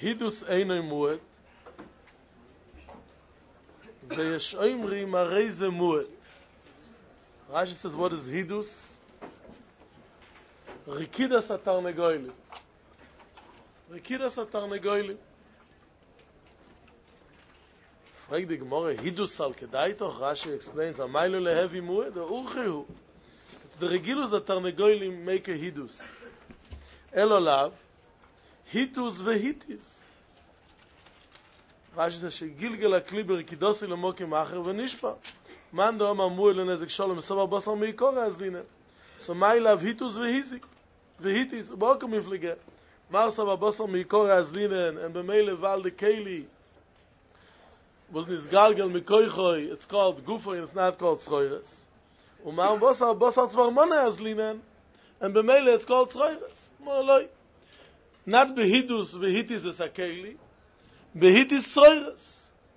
Hidus Einoi Muad. Veyesh Oimri Mareze Muad. Rashi says, what is Hidus? Rikidas Atarnegoili. Rikidas Atarnegoili. Frag die Gemara, Hidus al Kedai toch? Rashi explains, Amaylo lehevi Muad, or Urchehu. The Regilus that Tarnegoili make a Hidus. Elolav, Hitus vehitis. Rashi says, Shegilgel HaKli berikidosi lemokim acher v'nishpa. Man do amar muad lenezek sholem sovar basar meikor azlinen. So my love hitus vehizik. Vehitis, u'ba'okem miflige. Mar sovar basar meikor azlinen, and b'meile val de keli was nisgalgel mikoichoi, it's called gufoi, and it's not called tzroires. U'mar basar tvarmone azlinen, and b'meile it's called tzroires. Moloi. Not behidus vehitis is a keli, behitis tzroires.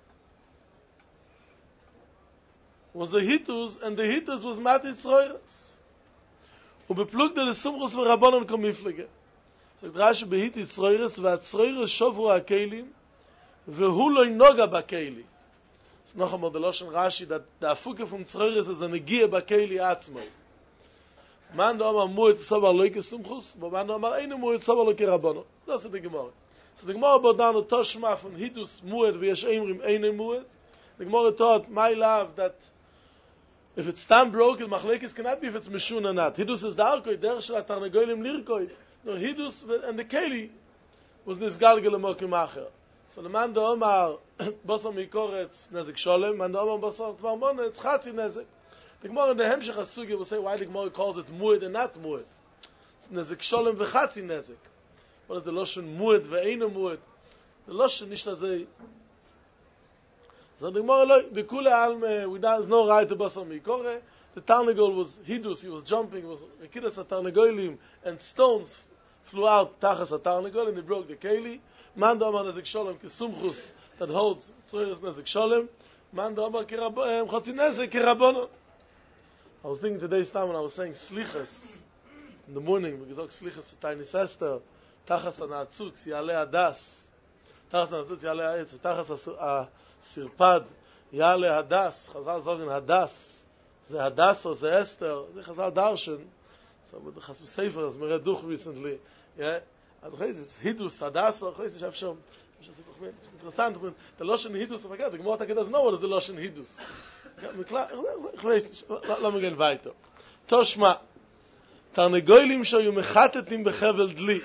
Was the hitus, and the hitus was matis tzroires. Ubeplugde le sumchus v'rabonon kom miflege. So Rashi behitis tzroires, v'atzroires shovru ha-kelim, v'hu lo noga ba-keli. It's noch einmal the Lashon Rashi, that the afuke from tzroires is a negia ba-keli atzmo. Man do amar muad sovar loike sumchus, but man do amar eine muad sovar loike rabonon. That's the Gemara. So the Gemara bodano toshma from hitus muad v'yesh eimrim eine muad. The Gemara taught, my love, that if it's tam broken, machlekes cannot be if it's mishun or not. Hidus is darkoi, der shel atarnegolim lirkoi. No, hidus and the keli was nisgalgel lemokim acher. So the man do omar basar mikoretz nezek sholem, man do omar basar tvarmone, it's chatzi nezek. The Gemara in the Hemshech HaSugya will say why the Gemara calls it muad and not muad. It's nezek sholem v'chatzi nezek. What is the lashon muad ve'eina muad? The lashon nish lazei. So the Gemara, the kula alme, there's no right to basar mikore. The Tarnegol was hidus, he was jumping, it was rikidas ha-tarnegolim, and stones flew out tachas ha-tarnegol, and he broke the keli. Man do amar nezek sholem kesumchus, that holds tzroires nezek sholem. Man do amar chatzi nezek kerabonon. I was thinking today's time when I was saying slichas in the morning, because ook slichas for tiny sister, tachas ha-na'atzutz, yaleh hadas. Tachas ha-na'atzutz, yaleh ha'etz, tachas sirpad, yale hadas, Chazal sagen hadas, ze hadas or ze Esther, ze Chazal darshan. So with the Chazal Sefer, as we read Duch recently, yeah, as hidus, hadas, or choiz, ich schon, interessant, the Loshen hidus, to forget, the Gemara doesn't know what is the Loshen hidus. Ich weiß nicht, lass mich gehen weiter. Toshma, Tarnegolim shoyu mechatetim bechevel dli.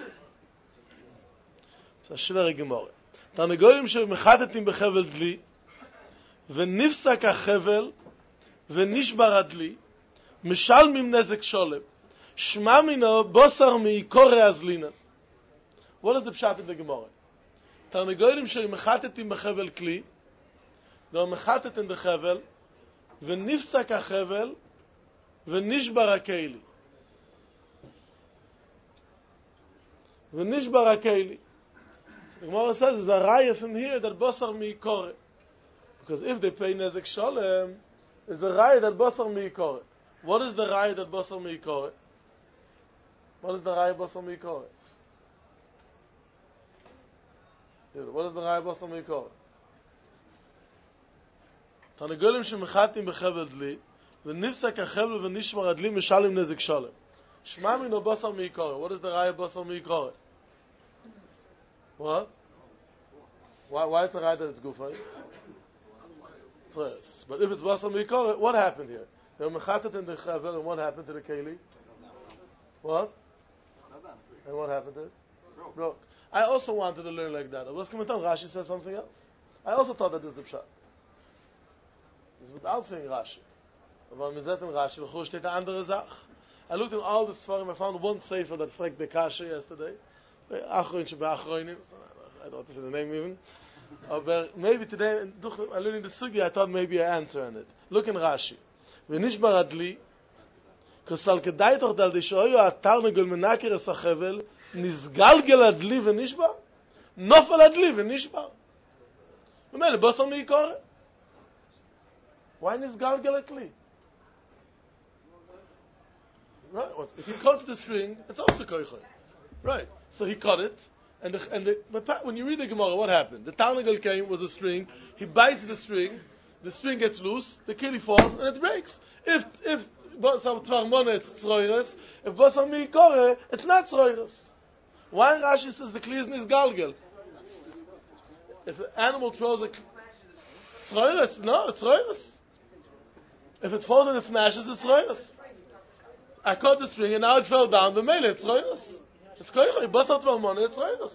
Das ist eine schwere Gemara. Tarnegolim shoyu mechatetim bechevel dli, ונפסק החבל ונשבר הדלי משלמים נזק שולם שמע מינו בוסר מעיקורי הזלינן. What is the pshat in the Gemara? תרנגולים שמחטטים בחבל כלי, ומחטטים בחבל, ונפסק החבל ונשבר הכלי. ונשבר הכלי. The Gemara says there's a raya from here that bosar miikore. Because if they pay nezek sholem, there's a raya that bosar miikore. What is the raya that bosar miikore? What is the raya bosar miikore? What is the raya bosar miikore? Tarnegolim shemechatim bechevel dli, v'nifsak hachevel v'nishmar adli mishalim nezek sholem. Shma mino bosar miikore. What is the raya bosar miikore? What? Why it's a raya that it's gufay? Yes. But if it's basar mikor, what happened here? They were mechatet in the chavel, and what happened to the keli? What? And what happened to it? Broke. I also wanted to learn like that. Was coming on Rashi says something else. I also thought that this is the pshat. It's without saying Rashi. Aber mir zet in Rashi, wo steht eine andere Sach. I looked in all the Sfarim, I found one sefer that fragt the kasha yesterday. Achroin sheba achroinim. I don't want to say the name even. But maybe today, I'm learning the sugi, I thought maybe I answer on it. Look in Rashi. V'nishbar adli, k'sal kedai toch dal dishoyo atarnegol menakir es hachevel, nizgalgel adli v'nishbar? Nofel adli v'nishbar. V'mele, basar miikore. Why nizgalgel adli? Right, if he cuts the string, it's also koichoy. Right, so he cut it, When you read the Gemara, what happened? The Tarnagel came, was a string, he bites the string gets loose, the kili falls, and it breaks. If Basar Tvarmona, it's Tzroires, if Basar Miikore, it's not Tzroires. Why Rashi says the kli is Galgel? If an animal throws a Tzroires, no, it's Tzroires. If it falls and it smashes, it's Tzroires. I caught the string and now it fell down, the mele, it's Tzroires. It's Koicha, Basar Tvarmona, it's Tzroires.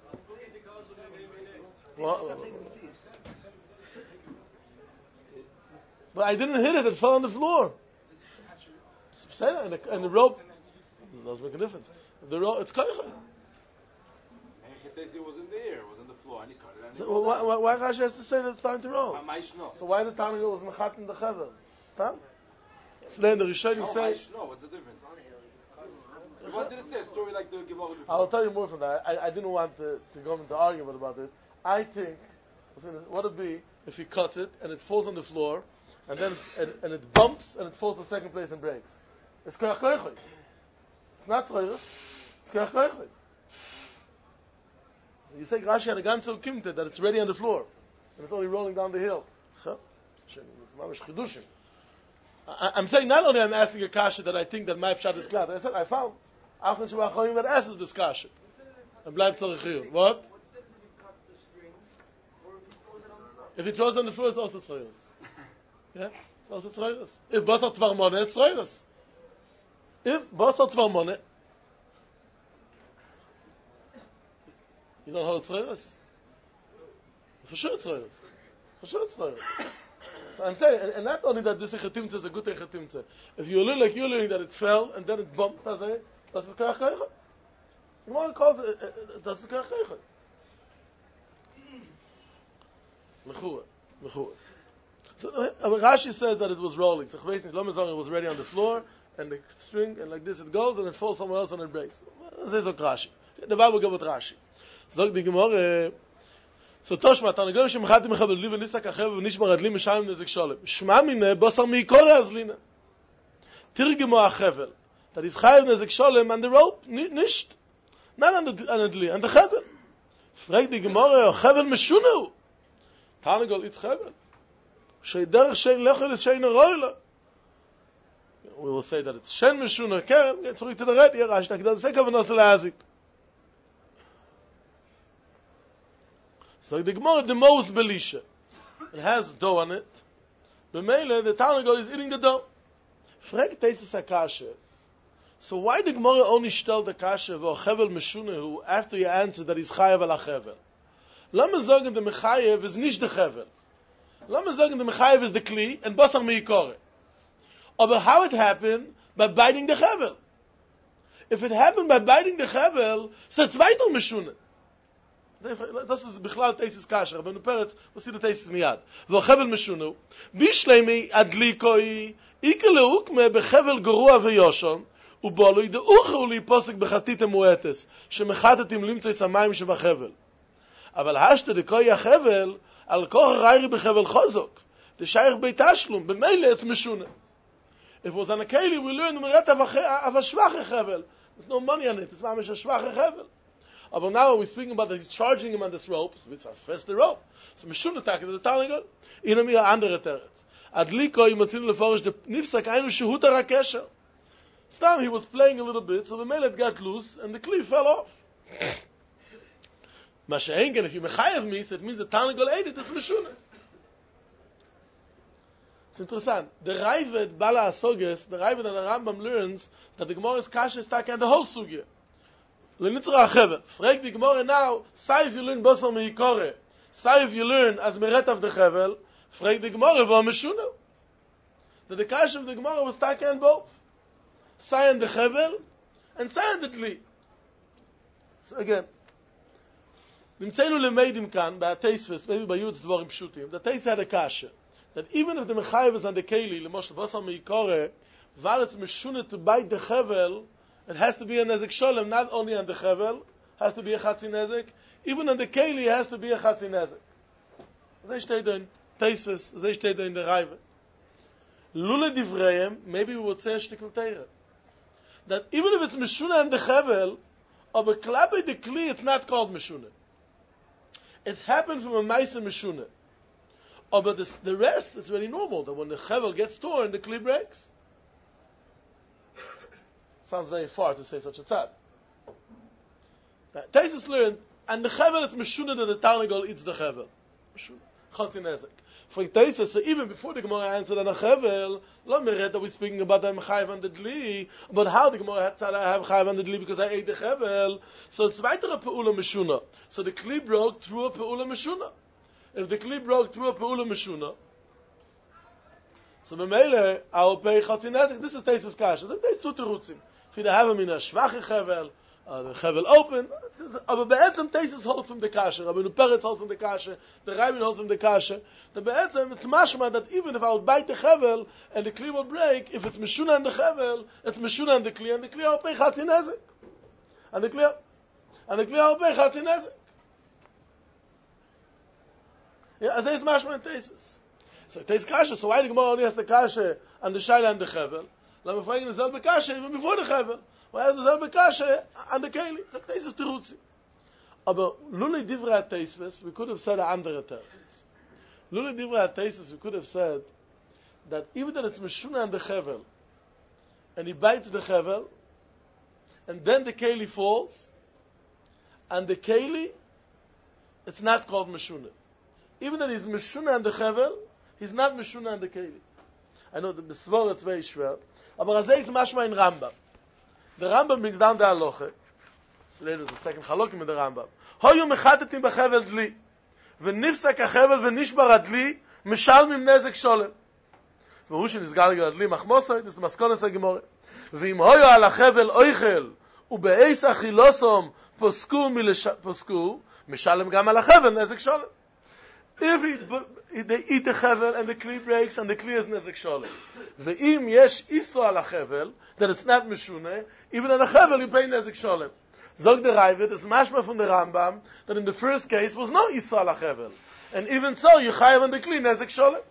But I didn't hit it fell on the floor. And the rope doesn't make a difference. The rope, it's koicha. And Chetesi wasn't there, it was on the floor, and he cut it. So why Rashi has to say that it's time to roll? So why the Tanakh was mechat in the chevel? Stop. So then the Rishonim say. No, what's the difference? You wanted to say a story like the Gemara before. I'll tell you more from that. I didn't want to go into argument about it. I think what would it be if he cuts it and it falls on the floor and then and it bumps and it falls to second place and breaks. It's koyach koyach. It's not tzroiros. It's koyach koyach. So you say Rashi had a gan so kimted that it's ready on the floor and it's only rolling down the hill. I'm saying not only I'm asking a kasha that I think that my pshat is glad. I said I found Achon Shabbat that asks this kasha. And bleibt tzorich. What? If he throws on the floor, it's also tzroiros. Yeah, it's also tzroiros. If Basar Tvarmona, it's tzroiros. If Basar Tvarmona, you don't hold tzroiros? For sure it's tzroiros. For sure it's tzroiros. So I'm saying, and not only that this echetimtze is a good echetimtze. If you learn like you're learning that it fell and then it bumped, that's it koyach koyach. You want to call it, that's koyach koyach. Mechua. So Rashi says that it was rolling. So it was ready on the floor, and the string, and like this it goes, and it falls somewhere else, and it breaks. This is Rashi. The Bible goes with Rashi. So the Gemara. So Toshma, Tanagol shemachati mechabel li v'nistak achev v'nishmar adli mishayim nezik sholem. Shma mine basar miikore azlina. Tirgemo achevel. That is chayav nezik sholem and the rope, nisht. Not on the dli, on the chevel. Frag the Gemara, chevel meshuneu. Tanagol itz chevel. Sheiderech shein lechel is shein roila. We will say that it's shen meshuneu. Keren, get zurück to the red, Rashi, that doesn't say kavanos le'azik. So the Gemara, the most belisha. It has dough on it. The Mele, the Tanagol is eating the dough. Frag Teisus HaKasha. So why the Gemara only stellt the Kasha of Chevel Meshunehu after you answer that he's Chayav ala Chevel? Lama sagen the Mechayev is nicht the Chevel. Lama sagen the Mechayev is the Kli and Basar Meikore. But how it happened? By biting the Chevel. If it happened by biting the Chevel, so it's weiter Meshuneh. Das ist Bichlal Teisis Kasher, aber in Peretz, was sie der Teisis miyad. V'chevel meshunu, bishleimi adlikoi, ikele ukme bechevel gerua v'yoshon, uboloi de uchu li posik bechatite muetes, shemechatetim limtzei tzamayim shebachevel. אבל השתה דקוי החבל, על כוח ריירי בחבל חוזוק, דשייך בית השלום, במילא it's משונה. If it was on a keli, we learned the meret of a schwache chevel. There's no money on it, it's mamish a schwache chevel. But now we're speaking about that he's charging him on this rope, which is first the rope. So Mishun attacked the Tanagol. Ina mir andere teretz. Adliko yimatzinu leforish the nifsak ainu shehut harakesher. Stam he was playing a little bit, so the melet got loose and the kli fell off. Mashengen, if you mechayev me, so it means the Tanagol ate it. It's Mishun. It's interesting. The Ravid Bala Asoges, the Ravid and the Rambam learns that the Gemara's kasha is taken the whole sugya. L'nitzra achevel. Frag the Gemara now, say if you learn Basar Meikore, say if you learn as meret of the chevel, frag the Gemara, va meshunu. That the kasha of the Gemara was taken both. Say on the chevel, and say on the dli. So again, nimtzenu lemeidim kan, by a teisves, maybe by Yud's dvorim pshutim, the teis had a kasha, that even if the mechayev is on the keli, l'mosh Basar Meikore, while it's meshunu to bite the chevel, it has to be a nezik sholem, not only on the chevel, has to be a chatzi nezik, even on the keli has to be a chatzi nezik. Zeh steht in Teisves, zeh steht in the Raive. Lule divreim, maybe we would say a shtickle teire. That even if it's meshuna on the chevel, Aber klappe the kli, it's not called meshuna. It happened from a Maisa Meshuna. But the rest, it's very normal that when the chevel gets torn, the kli breaks. Sounds very far to say such a tzad. Taisus learned, and the chevel, it's Meshuna that the Tarnagol eats the chevel. Meshuna. Chotzi nezek. For Taisus, so even before the Gemara answered on a chevel, lo meret that we're speaking about the chayiv and the dli, but how the Gemara had said I have chayiv and the dli because I ate the chevel. So it's weiter a pe'ula Meshuna. So the kli broke through a pe'ula Meshuna. If the kli broke through a pe'ula Meshuna, so b'meile, I will pay chotzi nezek. This is Taisus kasha. So there's two terutzim. If you have him in a schwache chevel, the chevel open, aber be'etzem Taisus holds from the kasha, Rabbeinu Peretz holds from the kasha, the Rabbin holds from the kasha, the be'etzem, it's mashma that even if I would bite the chevel, and the kli will break, if it's meshuna and the chevel, it's meshuna and the kli I will pay chatzi nezek. And the kli I will pay chatzi nezek. Yeah, as is mashma and Taisus. So Taisus kasha, so why the Gemara only has the kasha and the shaila and the chevel? Let me find the selbe kasha even before the chevel. Why has the selbe kasha and the keli? So Taisus terutzi. Aber lule divrei Taisus, we could have said a andere terms. Lule divrei Taisus, we could have said that even that it's meshuna and the chevel, and he bites the chevel, and then the keli falls, and the keli, it's not called meshuna. Even that he's meshuna and the chevel, he's not meshuna and the keli. I know the besvor it's very schwer, aber azay is mashma in Rambam. The Rambam brings down the halacha. So later the second halakim in the Rambam. Hoyu mechatetim b'chevel dli, v'nifsak ha'chevel v'nishbar adli, mishalmim nezek sholem. V'hu shenizgalgal adli machmosay, this is the maskonas ha'gemore. V'im hoyu al ha'chevel oichel, u'be'eis achilosom posku, mishalem gam al ha'chevel nezek sholem. If they eat the chevel and the kli breaks and the kli is nezek sholem. Ve'im yesh iso al chevel, that it's not meshune, even on the chevel you pay nezek sholem. Zog the Ravid is mashma from the Rambam that in the first case was no iso al chevel, and even so you chayav on the kli nezek sholem.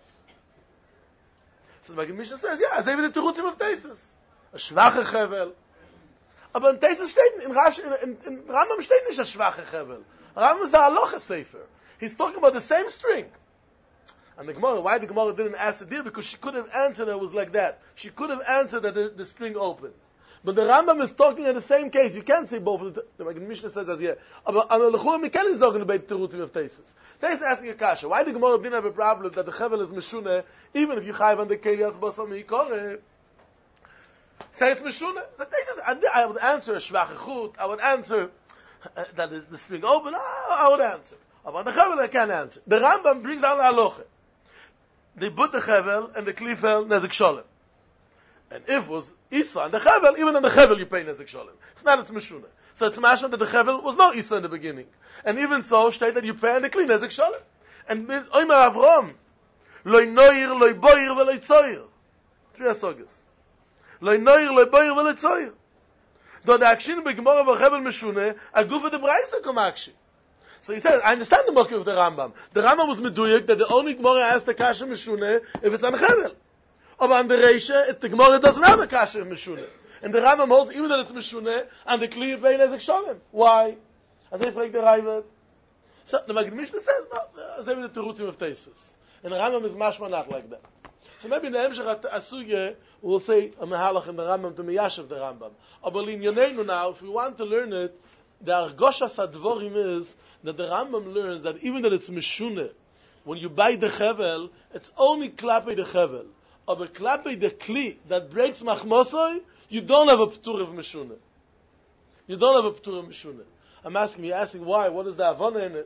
So the Maggid Mishnah says, yeah, as even the terutzim of Taisus, a schwache chevel. Aber in Taisus steht in Rambam steht nicht a schwache chevel. Rambam is a halacha sefer. He's talking about the same string. And the Gemara, why the Gemara didn't ask it there? Because she could have answered it was like that. She could have answered that the string opened. But the Rambam is talking in the same case. You can't say both of the Maggid Mishnah says as here. Aber l'chura mikel is talking about the terutzim of Taisus. Taisus asking a kasha. Why the Gemara didn't have a problem that the chevel is meshune, even if you chayv on the keli as basam yikore? Say it's meshune. So Taisus, I would answer a shvach chut. I would answer that the string open. I would answer. But the chevel I can't answer. The Rambam brings down the halacha. They put the chevel and the kli fell nezek sholem. And if it was Isa and the chevel, even on the chevel you pay nezek sholem. If not, it's meshuna. So it's mashma that the chevel was no Isa in the beginning. And even so, state that you pay on the kli nezek sholem. And Omer Avram, loy noir, loy boir, veloy tzoir. Three asogas. Loy noir, loy boir, veloy tzoir. Though the action begemara v'chevel meshune, a goof of the Braisa come action. So he says, I understand the mocker of the Rambam. The Rambam was meduyek that the only Gemara has the kasha meshune if it's on chevel. But on the Reisha, the Gemara doesn't have a kasha meshune. And the Rambam holds even that it's meshune and the kli of nezek sholem. Why? As they freak the Ravid. So the Maggid Mishnah says, no, as they the terutzim of Taisus. And the Rambam is mashma not like that. So maybe in the Hemshech Asuge we'll say a mehalach in the Rambam to meyashav the Rambam. Aber in Yonenu now, if we want to learn it, the Argoshas Advorim is that the Rambam learns that even that it's meshune, when you buy the chevel, it's only klape the chevel. Aber klape the kli that breaks machmosoi, you don't have a ptur of meshune. You don't have a ptur of meshune. I'm asking, you're asking why? What is the avona in it?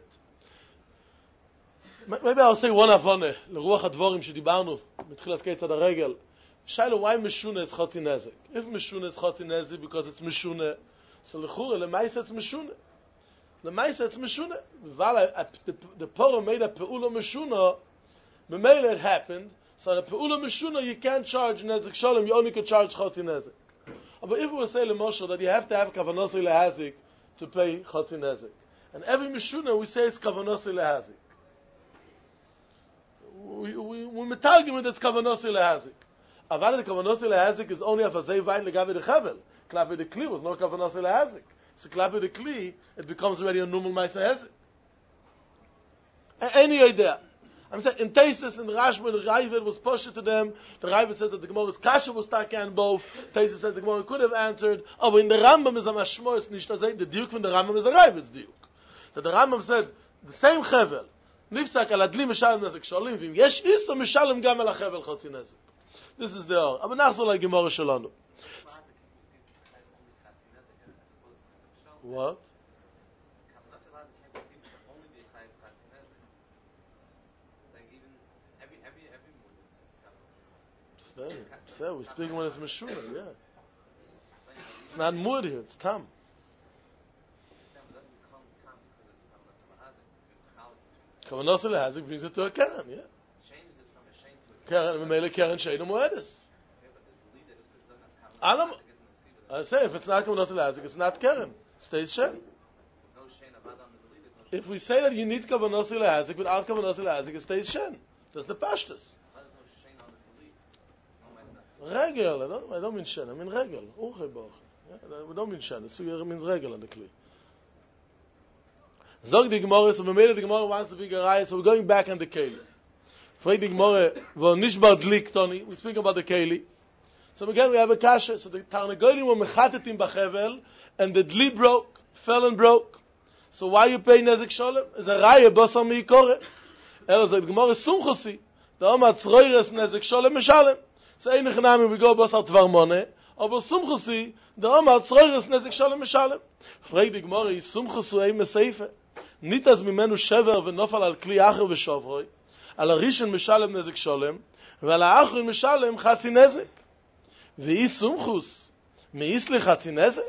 Maybe I'll say one avona. L'ruach advorim shedibarnu mitchilas keitzad haregel. Shaila, why meshune is chotzi nezek? If meshune is chotzi nezek because it's meshune, so l'chura lemaisa it's meshune. Lemaisa it's meshune. The Poro made a peula meshuna. Memela it happened. So the peula meshuna you can't charge nezek sholem. You only could charge chotzi nezek. But if we would say leMoshe that you have to have kavanosei lehazik to pay chotzi nezek, and every meshuna we say it's kavanosei lehazik. We metargim it it's kavanosei lehazik. Aval the kavanosei lehazik is only afazei vayin legabe the chevel. Klape the kli was no kavanosei lehazik. so klappe the kli, it becomes already a normal Maisa Hezek. Any idea? I'm saying, in Taisus, in Rashba, the Raivid was pushed to them. The Raivid says that the Gemara's Kasha was stuck on both. Taisus says the Gemara could have answered. But in the Rambam is a mashmo, nicht to say, the Duke from the Rambam is the Raivid's Duke. That the Rambam said, the same Chevel, Nifsak al Adli Mishalem Nezek Sholim, Vim Yesh Isa Mishalem Gam al Chevel Chotzi Nezek. This is the Or. Aber nachzor like Gemara Shalanu. What? So we're speaking when it's Meshura, yeah. It's not Mud here, it's Tam. Kavanos Lehazik brings it to a Karen, yeah. Karen, Memele Karen Sheinu Moedes. I say, if it's not Kavanos Lehazik, it's not Karen. It stays Shen. If we say that you need Kavanos Lehazik, without Kavanos Lehazik, it stays Shen. That's the Pashtus. Regel, I don't mean Shen, I mean Regel. We don't mean Shen, the Sugya means Regel on the Kli. Zog the Gemara, so we made the Gemara wants to be Gerai, so we're going back on the Keli. Frag the Gemara, wo Nishbar Dlik, Tony, we speak about the Keli. So again, we have a Kasha, so the Tarnagolim were Mechatetim Bachevel, and the Dli broke, fell and broke. So why you pay Nezek Sholem? It's a Raya, Basar Meikore. Elo, so the Gemara is Sumchosi, the Oma Tzroires Nezek Sholem Meshalem. So einige Namen we go Basar Tvarmone, aber Sumchosi, the Oma Tzroires Nezek Sholem Meshalem. Frag the Gemara, is Sumchosu Eim Meseife? Nicht as mimenu shever v'nofal al kli acher v'shovroi, al arishon mishalem nezek sholem, ועל האחרון משלם חצי נזק. ואי סומכוס, מאיס לחצי נזק?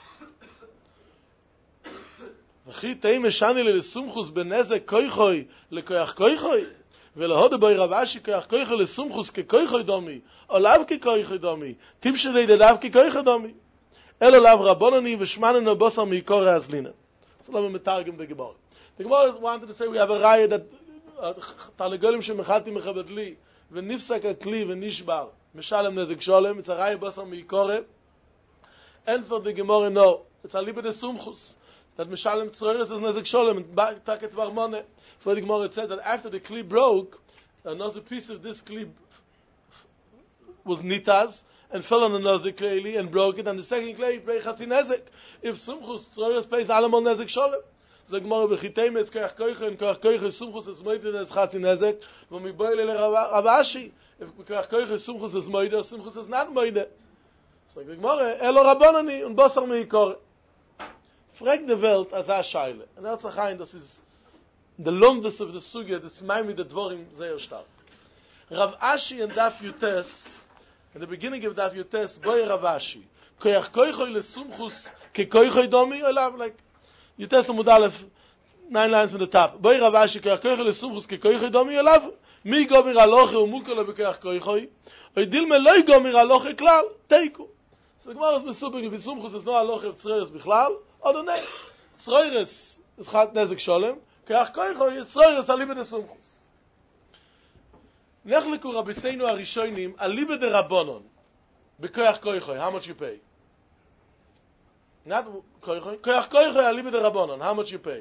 וכי תהי משני לסומכוס בנזק כויכוי לכויח כויכוי, ולהודו בוי רב אשי כויח כויכוי לסומכוס ככויכוי דומי, או לאו ככויכוי דומי, תמשלי דלאו ככויכוי דומי, אלו לאו רבונני ושמננו בוסר מעיקורי הזלינה. So let me targum the Gemara. The Gemara wanted to say we have a raya that Tarnagolim shemechati mechabedli v'nifsak akli v'nishbar mishalem nezek sholem. It's a raya basar meikore. And for the Gemara, no, it's a libe de sumchus that mishalem tzroires is nezek sholem and taket varmone. For the Gemara it said that after the kli broke, another piece of this kli was nitas and fell on another clay and broke it, and the second clay pay chatzi nezek. If sumchus tzroires pays allemal nezek sholem, so Gemara b'chitei metz koyach koyche and koyach koyche sumchus is moide as chatzi nezek, v'mi boile le Rav Ashi. If koyach koyche sumchus is moide, sumchus is not moide. So Gemara elo rabbanani und basar meikor. Frag the Welt as a shaile, and that's a chayin. This is the longest of the sugya. That's maybe the dvorim sehr stark. Rav Ashi and Daf Yutes. In the beginning of Daf Yutes, boy Rav Ashi, koyach koychoy lesumchus ke koychoy domi, like Yutes Amud Aleph, 9 lines from the top. Boy Rav Ashi, koyach koychoy lesumchus ke koychoy domi, olav mi gomir aloche umukolo bekoyach koychoy, oidil me loy gomir aloche klal, teiku. So the Gemara is mesupik if sumchus is no aloche of tzroires bichlal, or the name. Tzroires is chat nezek sholem, koyach koychoy is tzroires alibe de sumchus. Nechliku Rabbeinu Arishonim alibe de Rabbanon bekoyach koychoy. How much you pay? Not koychoy. Koyach koychoy alibe de Rabbanon. How much you pay?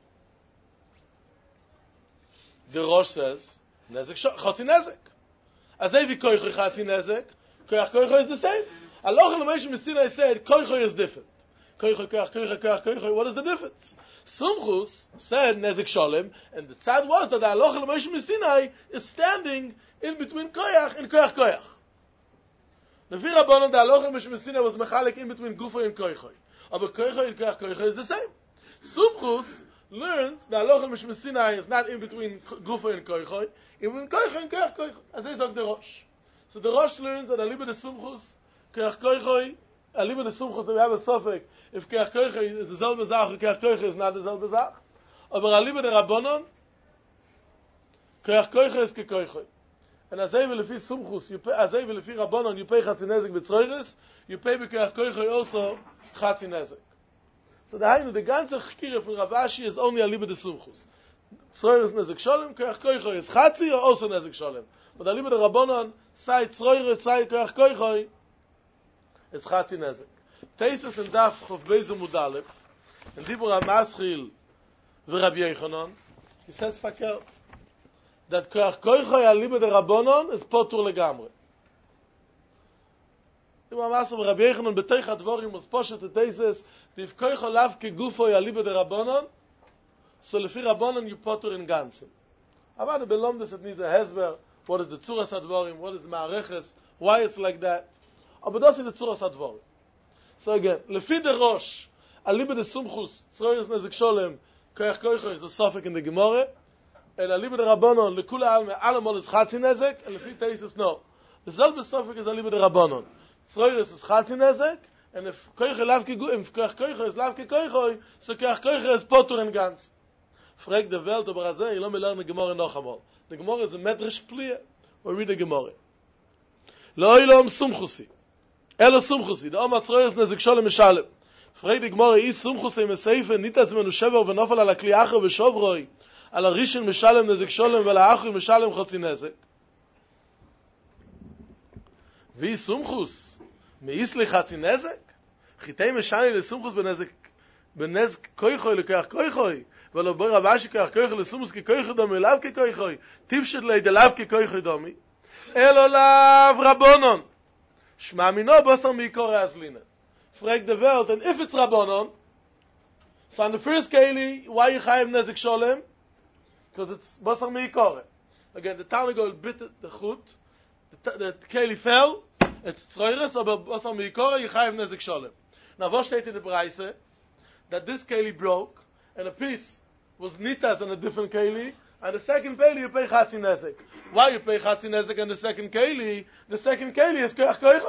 The Rosh says nezek chatzi nezek. Azay vi koychoy chatzi nezek. Koyach koychoy is the same. Allah L'Meish Mistinai said koychoy is different. Koychoy koyach koychoy koyach koychoy. What is the difference? Sumchus said nezek sholem, and the tzad was that the halacha l'Moshe Sinai is standing in between koyach and koyach koyach. The Lefi Rabbanon, the halacha l'Moshe Sinai was mechalek in between gufay and koychoy. But koychoy and koyach koychoy is the same. Sumchus learns that halacha l'Moshe Sinai is not in between gufay and koychoy, in between koychoy and koyach koychoy. As they say the Rosh. So the Rosh learns that aliba de Sumchus, koyach koychoy, aliba de Sumchus, we have a suffix. If koyach koychoy is the selbe zach, koyach koychoy is not the selbe zach. Aber aliba de Rabbanon, koyach koychoy is koychoy. And azay v'lefi Sumchus, you pay azay v'lefi Rabbanon, you pay chatzi nezek b'tzroires, you pay b'koyach koychoy also chatzi nezek. So the ganze chkira from Rav Ashi is only aliba de Sumchus. Tzroires nezek sholem, koyach koychoy is chatzi or also nezek sholem. But aliba de Rabbanon, say tzroires, say koyach koychoy is chatzi nezek. Teisus and Daf Chof Beis Mudalef, and Dibur HaMaschil v'Rabbi Yochanan, he says fakir, that Koach Koichoy Aliba de Rabbanon is potur legamre. Dibur HaMaschil v'Rabbi Yochanan b'teich HaDvorim was poshet the Teisus, if Koichoy Lav Kegufoy Aliba de Rabbanon, so lefi Rabbanon you potur in ganzen. Aber the Belomdes it needs a hezber, what is the Tzuras HaDvorim, what is the Ma'areches, why it's like that. Aber das ist the Tzuras HaDvorim. So again, lefi the Rosh, aliba de Sumchus, Tzroyes Nezek Sholem, Koach Koichoy is a suffix in the Gemara, and aliba de Rabbanon, lekula alme, alamol is Chatzi Nezek, and lefi Teisus no. The selbe suffix is aliba de Rabbanon. Tzroyes is Chatzi Nezek, and if Koichoy lav ke if Koach Koichoy is lav ke Koichoy, so Koach Koichoy is potur in ganz. Frag the Welt, aber azay, you don't learn the Gemara noch einmal. The Gemara is a medrash pliya, or read the Gemara. Lo ilom Sumchusi. Elo Sumchusi, the Omar Tzroyes Nezek Sholem Mishalem. Frag the Gemara, is Sumchusi im Seife, nit az menu shever v'nofel ala kli acher v'shovroi, ala rishon Mishalem Nezek Sholem, v'ala acher Mishalem Chotzi Nezek. Vi Sumchus, meis li Chatzi Nezek? Chitei Mishani le Sumchus benezek Koichoy lekoach Koichoy, v'lo bar Ravashi koach Koichoy le Sumchus ki Koichoy domi, lav ki Koichoy, tipshet lei de lav ki Koichoy domi, elo lav Rabbonon. Shma mino basar miikore azlina. Frag the world, and if it's Rabbanon, so on the first keli, why you chayiv nezek sholem? Because it's basar miikore. Again, the Tarnagol bit the chut, the keli fell, it's tzroires, aber basar miikore, you chayiv nezek sholem. Now, what steht in the Braise? That this keli broke, and a piece was nitas on a different keli, and the second keli you pay chatzi nezek. Why you pay chatzi nezek on the second keli? The second keli is koach koichoy.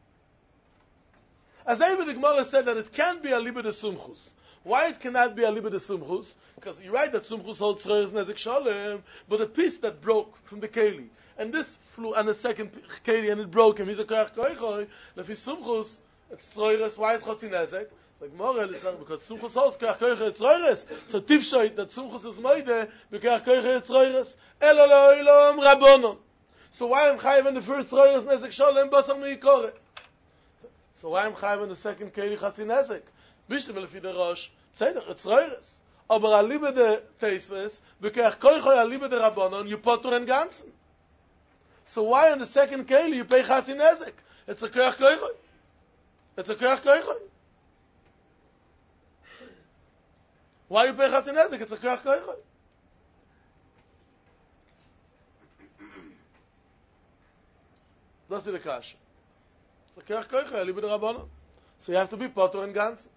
As David the Gemara said that it can be a liba de sumchus. Why it cannot be a liba de sumchus? Because you're right that sumchus holds tzroyes nezek sholem, but a piece that broke from the keli, and this flew on the second keli and it broke him, he's a koach koichoy. Lefi sumchus, it's tzroyes. Why is chatzi nezek? It's like Morel, it's like, because Sumchus holds Koach Koichoy is tzroyres. So Tifshoit that Sumchus is moide, because Koichoy is tzroyres. Elo lo ilom Rabbonon. So why am Chayiv in the first tzroyres nezek sholem basar miikore? So why am Chayiv in the second keli chatzi nezek? Bishtem lefi the Rosh, tzedach, it's tzroyres. Aber alibe de Teisves, because Koichoy alibe de Rabbonon, you potur in ganzen. So why in the second keli you pay chatzi nezek? It's a Koach Koichoy. It's a Koach Koichoy. Why you pay chatzi nezek? It's a koach koichoy. That's the kasha. It's a koach koichoy, libe de Rabbanon. So you have to be potur in ganz.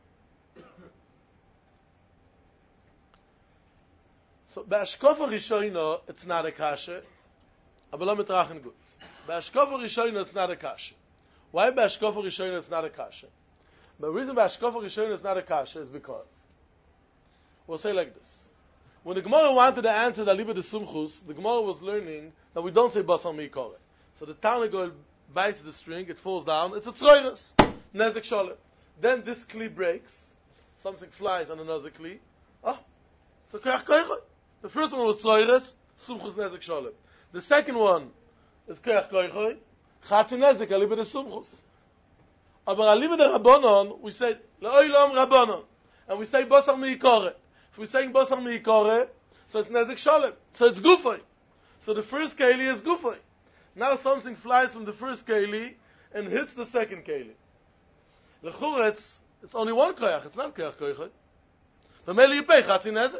So be'ashkofa rishoino, it's not a kasha. Aber lo mitrachen gut. Be'ashkofa rishoino, it's not a kasha. Why be'ashkofa rishoino, it's not a kasha? The reason be'ashkofa rishoino, it's not a kasha is because we'll say like this. When the Gemara wanted to answer the Liba de Sumchus, the Gemara was learning that we don't say basar miikore. So the Tarnagol bites the string, it falls down, it's a tzroires, nezek sholem. Then this kli breaks, something flies on another kli. So koach koichoy. The first one was tzroires, Sumchus nezek sholem. The second one is koach koichoy, chatzi nezek, a Liba de Sumchus. Aber a Liba de Rabbanon, we say, le'oilom Rabbanon. And we say basar miikore. If we're saying basar miikore, so it's nezek sholem. So it's gufay. So the first keli is gufay. Now something flies from the first keli and hits the second keli. L'chura, it's only one koyach. It's not koyach koyach. But maybe you pay chatzi nezek.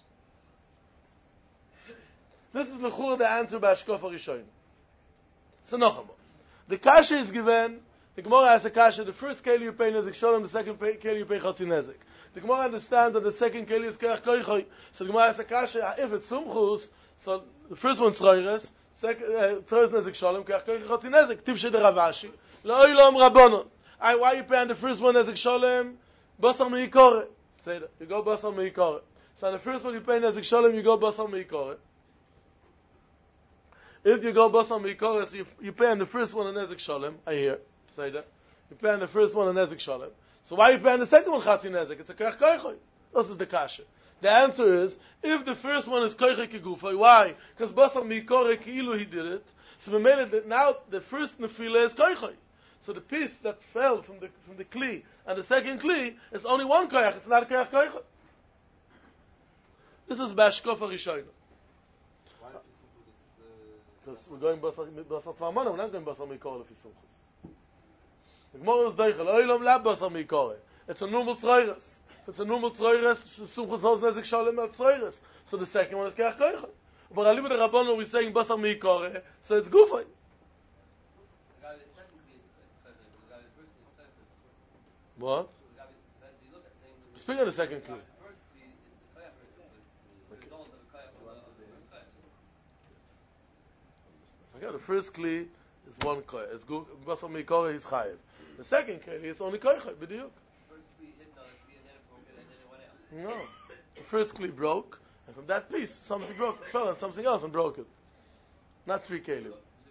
This is l'chura the answer by Ashkofa Rishon. So nochamo. The kasha is given. The Gemara has a kasha. The first keli you pay nezek sholem. The second keli you pay chatzi nezek. The Gemara understands that the second keli is koach koichoy. So the Gemara has a kasha. If it's sumchus, so the first one tzroires, second tzroires nezek sholem, koach koichoy chatzi nezek. Tifshe de Ravashi. Lo'ilom Rabbanon. Why you pay on the first one nezek sholem? Basar miikore. Say that. You go basar miikore. So on the first one you pay nezek sholem, you go basar miikore. If you go basar miikore, so you pay on the first one a nezek sholem. I hear. Say that. You pay on the first one a nezek sholem. So why you pay on the second one chatzi nezek? It's a koach koichoy. This is the kasha. The answer is, if the first one is koichoy kegufay, why? Because basar miikore ki'ilu he did it. So we made it that now the first nefila is koichoy. So the piece that fell from the kli and the second kli, it's only one koyach. It's not a koyach koyach. This is Bashkofa Rishonim. Because we're going Basar Tvarmana, we're not going Basar Mikore Lefi Simchus. The Gemara is Deichel, Oilam La Basar Mikore. It's a normal tzroiris. If it's a normal tzroiris, Simchus Hoz Nezik Shalem al tzroiris. So the second one is Koyach koyach. But Alibu the Rabbanon, we're saying Basar Mikore, so it's Gufay. What? Speaking of the second kli. Okay, the first kli is one koy. It's good. Basar mikore is chayiv. The second kli, it's only koy chay. B'diuk. No, the first kli broke, and from that piece, something broke, fell on something else and broke it. Not three kelim.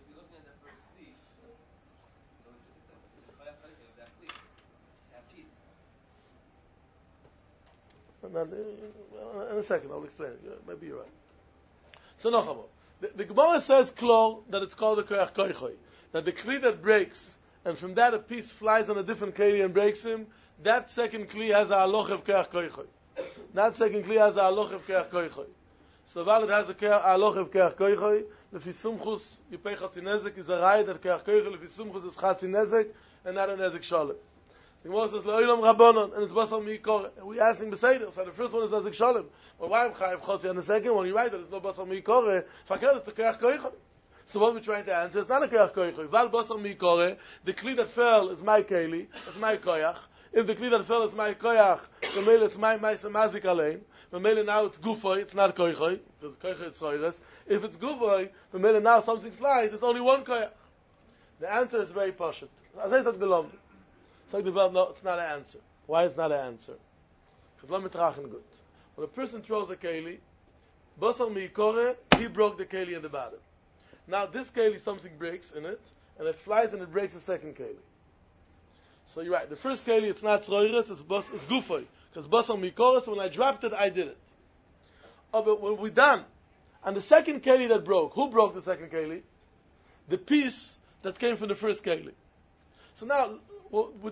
And then, in a second, I'll explain it. Maybe you're right. So, no, the Gemara says, Klor, that it's called a koyach koychoi. That the kli that breaks, and from that a piece flies on a different kli and breaks him, that second kli has a haloch of koyach koychoi. That second kli has a haloch of koyach koychoi. So, while it has a haloch of koyach koychoi, lefi sumchus, yipei chatzi nezek, is a raya that koyach koychoi, lefi sumchus is chatzi nezek, and not a nezek shalem. The Gemara says, Le'olam Rabbanon, and it's Basar Mikore. And we asking Beseder, so the first one is Nezek Shalom. Well, why am Chayiv Chotzi? And the second one, you write that it's no Basar Mikore. Fakir, it's a Koyach Koychoi. So what we're trying to answer, it's not a Koyach Koychoi. Val Basar Mikore, the Kli that fell is my Keli, it's my Koyach. If the Kli that fell is my Koyach, the Mele, it's my Mazik Alein. The Mele now it's Gufoi, it's not Koychoi, because Koychoi is Soires. If it's Gufoi, the Mele now something flies, it's only one Koyach. The answer is very poshut. As I said, no, it's not an answer. Why is not an answer? Because let me trachen good. When a person throws a keli, Basar Mikore, he broke the keli in the bottom. Now this keli, something breaks in it, and it flies and it breaks the second keli. So you're right. The first keli, it's not tzroiris, it's gufay. Because Basar Mikore, so when I dropped it, I did it. Oh, but when we're done, and the second keli that broke, who broke the second keli? The piece that came from the first keli. So now, we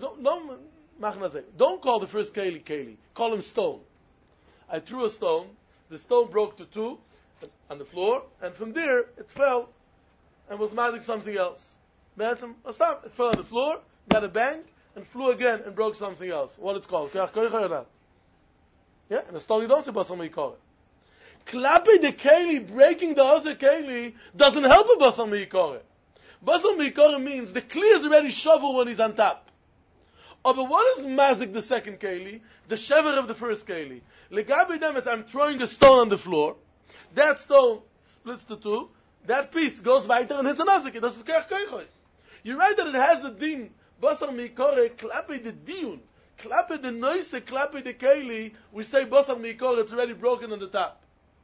don't call the first keli. Call him stone. I threw a stone. The stone broke to two on the floor, and from there it fell and was mazik something else. Stop. It fell on the floor, got a bang, and flew again and broke something else. What it's called? Yeah, and the stone you don't say basar mikore. Klapping the keli, breaking the other keli, doesn't help a basar mikore. Basar mikore means the kli is already shovel when he's on top. Oh, but what is mazik the second keli? The shever of the first keli. Legabi demet, I'm throwing a stone on the floor. That stone splits to two. That piece goes weiter and hits a nazik. This is koyach koychoi. You write that it has a din. Basar mikore, klappe the diun. Klappe the noise, klappe the keli. We say basar mikore, it's already broken on the top.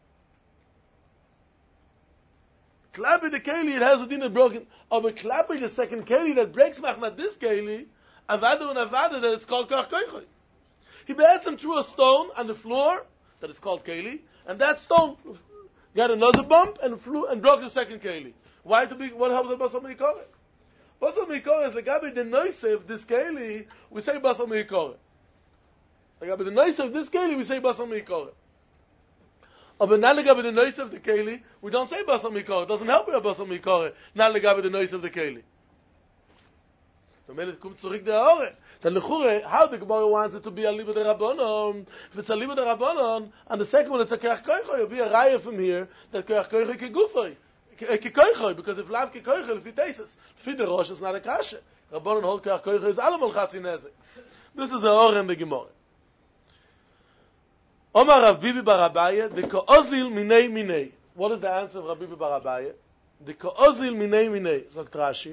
Klappe the keli, it has a din of broken. Oh, but klappe the second keli that breaks machmat this keli, avada and avada, that it's called koyach koychoi. He be'etzem threw a stone on the floor, that is called keli, and that stone got another bump and flew and broke the second keli. Why to be? What helps the basar mikore? Basar mikore is legabe the noise of this keli. We say basar mikore. Legabe the noise of this keli, we say basar mikore. But not legabe the noise of the keli, we don't say basar mikore. It doesn't help with basar mikore. Not legabe the noise of the keli. The minute comes zurück der Ore. Then lechure, how the Gemara wants it to be a liba de rabbanon. If it's a liba de rabbanon, and the second one it's a koyach koychoi, it'll be a raya from here that koyach koychoi kegufoi, kekoychoi, because if lav kekoychoi, if he tastes, if the rosh is not a kasha. Rabbanon hold koyach koychoi is alamal chatzi nezek. This is a Ore in the Gemara. Omar Rav Bibi bar Abaye, the ko'ozil minei minei. What is the answer of Rav Bibi bar Abaye? The ko'ozil minei minei, sagt Rashi.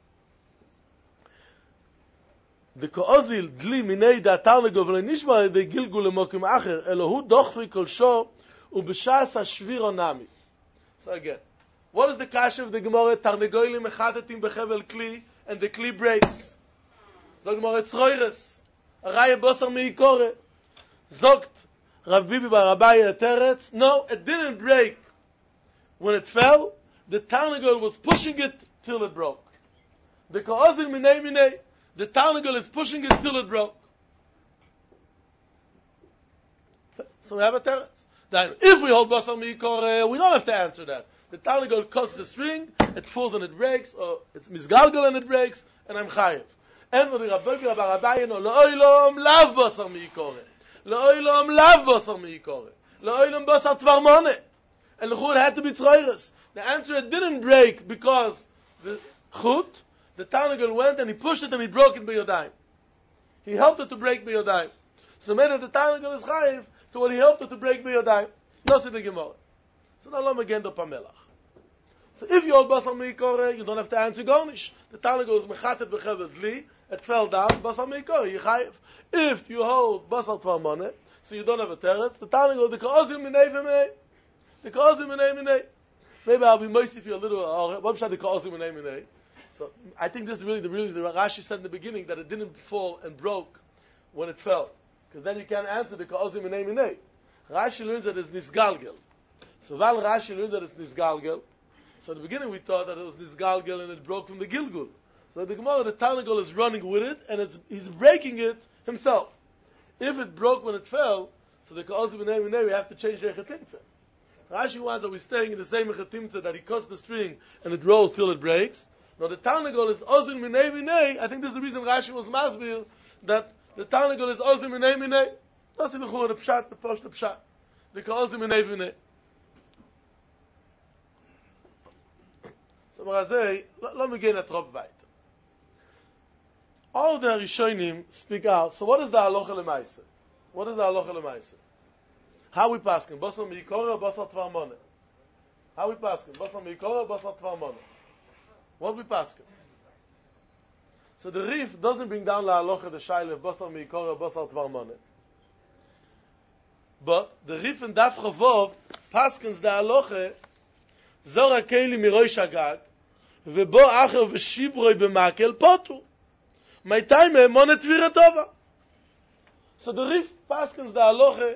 The ko'ozil dli minei da tarnego v'lo nishma de gilgul lemokim acher elohu dochri kol sho ubeshas hashviro nami. So again, what is the kasha of the Gemara? Tarnegoilim mechatetim bechevel kli, and the kli breaks. So Gemara tzroires, a raya basar meikore. Zogt Rav Bibi bar Abaye teretz. No, it didn't break. When it fell, the tarnegol was pushing it till it broke. The Ka'ozil Minei Minei. The Tarnagol is pushing it till it broke. So we have a teretz. Then, if we hold Basar Mi'ikore, we don't have to answer that. The Tarnagol cuts the string, it falls and it breaks, or it's Misgalgal and it breaks, and I'm Chayev. And when the Rabbi Abaye no, Le'oilom lav Basar Mi'ikore. Le'oilom lav Basar Mi'ikore. Le'oilom Basar Tvarmone. And the Chut had to be Tzroiris. The answer, it didn't break because the Chut, the Tarnagol went and he pushed it and he broke it by Yodayim. He helped it to break by Yodayim. So made it the Tarnagol is Chayev to what he helped it to break by Yodayim. No see the Gemara. So now let me get the Pamelach. So if you hold Basar Mi'ikore, you don't have to answer Gornish. The Tarnagol is Mechatet Bechevel Dli, it fell down, Basar Mi'ikore, you Chayev. If you hold Basar Tvarmone, so you don't have a teretz, the Tarnagol, the Ka'ozil Minei V'mei. The Ka'ozil Minei Minei. Maybe I'll be moist if you're a little, what the Ka'ozil Minei Minei? So I think this is really the Rashi said in the beginning that it didn't fall and broke when it fell. Because then you can't answer the Ka'ozil Minei Minei. Rashi learns that it's Nisgalgel. So while Rashi learns that it's Nisgalgel, so in the beginning we thought that it was Nisgalgel and it broke from the Gilgul. So the Gemara, the Tarnagol is running with it and he's breaking it himself. If it broke when it fell, so the Ka'ozil Minei Minei, we have to change the Echetimtze. Rashi wants that we're staying in the same Echetimtze that he cuts the string and it rolls till it breaks. Now the Tarnagol is Ozil Minei Minei. I think this is the reason Rashi was masbir that the Tarnagol is Ozil Minei Minei. That's the Bechor, the Pshat, the Posh, the Pshat. The Ozil Minei Minei. So Marazei, let me get a drop weiter. All the Rishonim speak out. So what is the Halacha L'Maaseh? What is the Halacha L'Maaseh? How we paskin? Basar Mi'ikore or Basar Tvarmone? How we paskin? Basar Mi'ikore or Basar Tvarmone? What we paskin? So the Rif doesn't bring down la halacha the shaila of Basar Mi'ikore or Basar Tvarmone. But the Rif in Daf Chavov paskins the halacha Zora Keili Miroi Shagag Vebo Acher Veshibroi B'Makel Potu Maitai Me'emone Tvira Tova. So the Rif paskins the halacha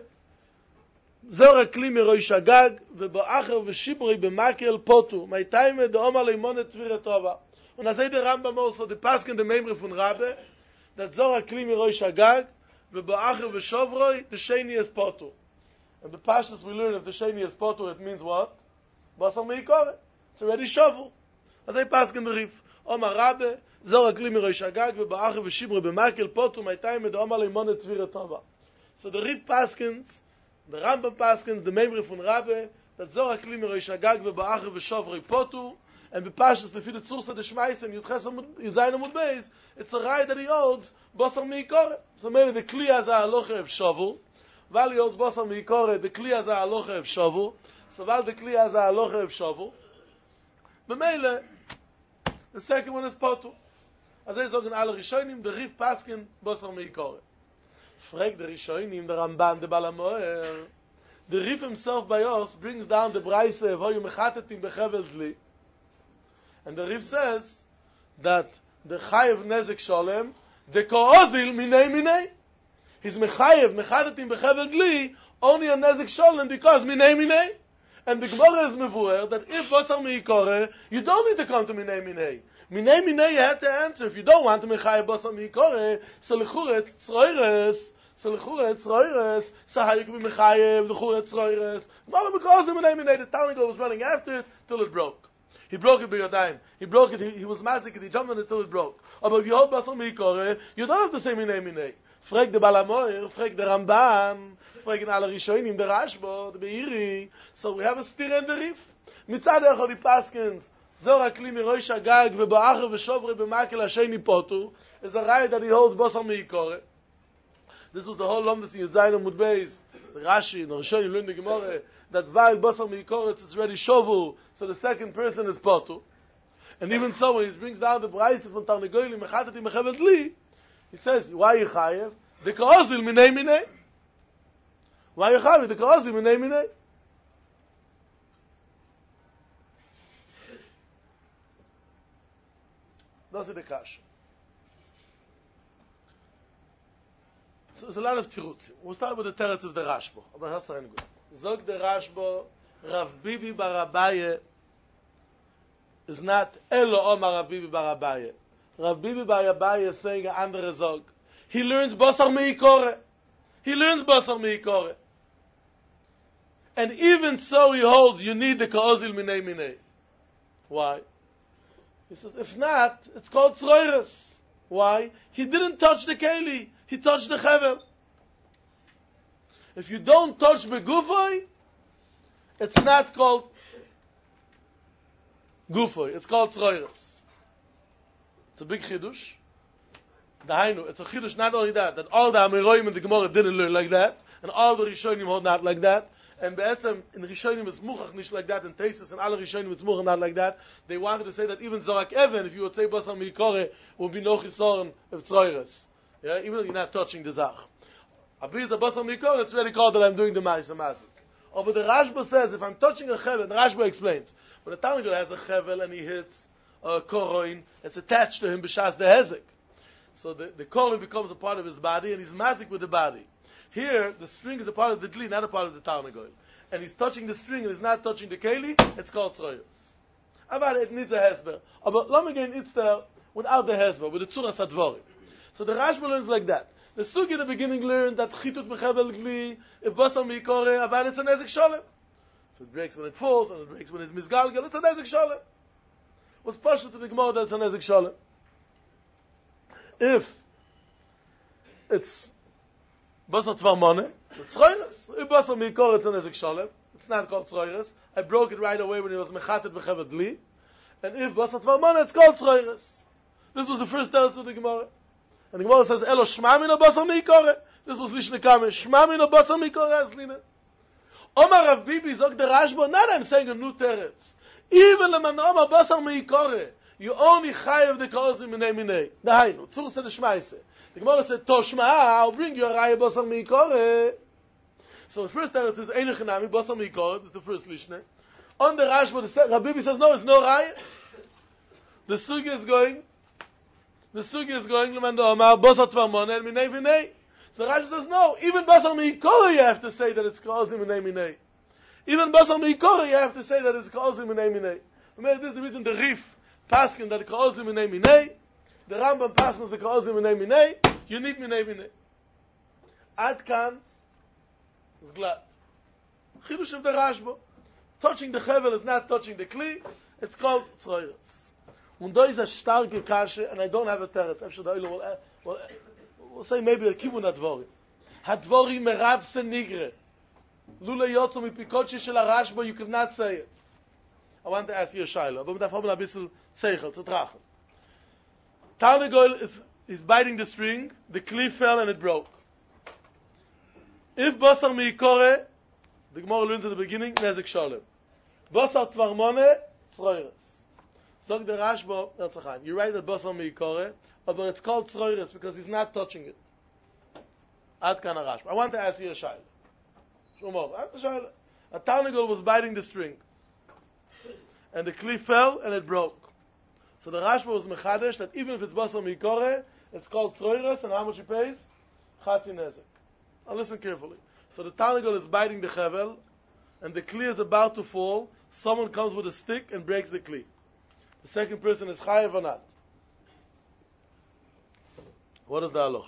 Zora Kli Miroi Shagag Vebo Acher Veshibroi B'Makel Potu Maitai Me'emone Tvira Tova. Und as the Rambam also, the paskin the memre von Rabbe, that Zora Kli Miroi Shagag, V'Ba'acher V'Shovroi, the Sheni is Potu. And the pashas we learn if the Sheni is Potu, it means what? Basar Mi'ikore. It's already shovel. As I paskin the Rif, Omar Rabbe, Zora Kli Miroi Shagag, V'Ba'acher V'Shibroi B'Makel Potu, Maitai Me'emone Tvira Tova. So the Rif paskins, the Rambam paskins, the memre von Rabbe, that Zora Kli Miroi Shagag, V'Ba'acher V'Shovroi Potu, and the Pashas, the Fide Tzursa, the Shmeisen, Yudzayin Amud Beis, it's a right that he holds Basar Mi'ikore. So maybe the Kli has a halacha of Shavu, while he holds Basar Mi'ikore, the Kli has a halacha of Shavu, so while the Kli has a halacha of Shavu, but maybe the second one is Potu. As I say, alle Rishonim, the Rif Paskin, Basar Mi'ikore. Frag the Rishonim, the Ramban, the Balamoer, the Rif himself by us brings down the Braise of Hoyu Mechatetim Bechevel Dli. And the Rif says that the Chayev Nezek Sholem, the Ka'ozil Minei Minei. He's Mechayev, Mechadetim Bechevel Dli, only a Nezek Sholem because Minei Minei. And the Gemara is Mevuer that if Basar Mi'ikore, you don't need to come to Minei Minei. Minei Minei you have to answer. If you don't want to Mechayev Basar Mi'ikore, so L'churet Tzroires, so how you can be Mechayev, L'churet Tzroires. Gemara because Minei Minei, the Tarnagol was running after it till it broke. He broke it by your time. He broke it, he was mazik, he jumped on it until it broke. But if you hold Basar Mi'ikore, you don't have to say Minei Minei. Frag the Balamoyer, frag the Ramban, frag in alle Rishonim, the Rashba, the Beiri. So we have a stir in the Rif. Mitzad echad the Paskins, Zora Kli Miroi Shagag, V'Ba'acher V'Shovroi B'Makel Hasheni Potu, is a right that he holds Basar Mi'ikore. This was the whole Lomdus in Yudzayin Amud Beis. The Rashi, and Rishonim learned the Gemara, that while Basar Mi'ikore it's already Shovu, so the second person is Potu. And even so, when he brings down the Braise from Tarnagoyli, Mechatetim Bechevel Dli, he says, why you Chayev? The Ka'ozil Minei Minei. Why you Chayev? The Ka'ozil Minei Minei. That's the Kash. So there's a lot of Tirutzi. We'll start with the Teretz of the Rashba. Aber that's not good. Zog the Rashba, Rav Bibi Bar Abaye is not Elo Omar Rav Bibi Bar Abaye. Rav Bibi Bar Abaye is saying an andere Zog. He learns Basar Meikore. He learns Basar Meikore. And even so he holds you need the Ka'ozil Minei Minei. Why? He says, if not, it's called Tzroiris. Why? He didn't touch the Keli. He touched the Chevel. If you don't touch Begufoi, it's not called Gufoi. It's called Tzroiris. It's a big Chidush. It's a Chidush not only that all the Amiroim in the Gemara didn't learn like that, and all the Rishonim hold not like that, and Be'etzem, in Rishonim it's Muchach nicht like that, in Tesis and all Rishonim it's Muchach not like that. They wanted to say that even Zorak Even, if you would say Basar Meikore, would be no Chisoron of Tzroiris. Yeah, even though you're not touching the Zach. Abiyaz a Basar Meikore, it's really called that I'm doing the Ma'isa Mazik. But the Rashba says, if I'm touching a Chevel, the Rashba explains, when a Talmud has a Chevel and he hits a Koroin, it's attached to him b'shas the Hezek. So the Koroin becomes a part of his body, and he's mazik with the body. Here, the string is a part of the Dli, not a part of the Tarnagol. And he's touching the string, and he's not touching the Keli, it's called Tzroyos. About it needs a Hezber. But let me get it's there without the Hezber, with the Tzuras HaDvorim. So the Rashba learns like that. The Sugi in the beginning learned that Chitut Mechevel Gli, if Basar Meikore, about it's a Nezek Sholem. If it breaks when it falls, and it breaks when it's Mizgalgal, it's a Nezek Sholem. Was partial to the Gemara that it's a Nezek Sholem. If it's Basar Tvarmone, it's Tzroiris. If Basar Meikore, it's a Nezek Sholem. It's not called Tzroiris. I broke it right away when it was Mechatet Mechevel Gli. And if Basar Tvarmone, it's called Tzroiris. This was the first teretz of the Gemara. And the Gemara says, Elo Shma Min Basar Meikore. This was Lishne Kamen. Shma Min Basar Meikore Aslina. Omar Rav Bibi Zog the Rashba. Not I'm saying a new teretz. Even leman Omar Basar Meikore, you only chayev the Ka'ozim Minei Minei. Dahainu, Tzur said the Shmaise. The Gemara said, Toshma, I'll bring you a Raya Basar Meikore. So the first teretz is Einich Nami Basar Meikore. This is the first Lishne. On the Rashba, Rav Bibi says, no, it's no Raya. The Sugi is going, leman Omar Basar Tvarmone and Minei Minei. So the Rashba says, no, even Basar Meikore you have to say that it's Ka'ozim Minei Minei. Even Basar Meikore, you have to say that it's Ka'ozim Minei Minei. Remember, this is the reason the Rif paskin that Ka'ozim Minei Minei, the Rambam paskins the Ka'ozim Minei Minei, you need Minei Minei. Ad Kan is glad. Chidush of the Rashba. Touching the Chevel is not touching the Kli, it's called Tzroiris. Und da is a starke Kashe, and I don't have a teretz. We'll say maybe a Kibun Hadvorim. Hadvorim Merav Senigre. Lula Yotzo mi Pikotchi shel Rashba, you cannot say it. I want to ask you a shayla, but we have a bissel seichel to trachen. Tarnagol is biting the string, the kli fell and it broke. If Basar Meikore, the Gemara learns at the beginning, Nezek Sholem. Basar Tvarmone, Tzroiris. Zog the Rashba, you write that Basar Meikore, but it's called Tzroiris because he's not touching it. Ad Kan Rashba. I want to ask you a shayla. A Tarnagol was biting the string, and the kli fell and it broke. So the Rashba was mechadesh that even if it's Basar Meikore, it's called Tzroiris, and how much he pays? Chatzi Nezek. Now listen carefully. So the Tarnagol is biting the Chevel, and the kli is about to fall. Someone comes with a stick and breaks the kli. The second person is chayev or not? What is the halacha?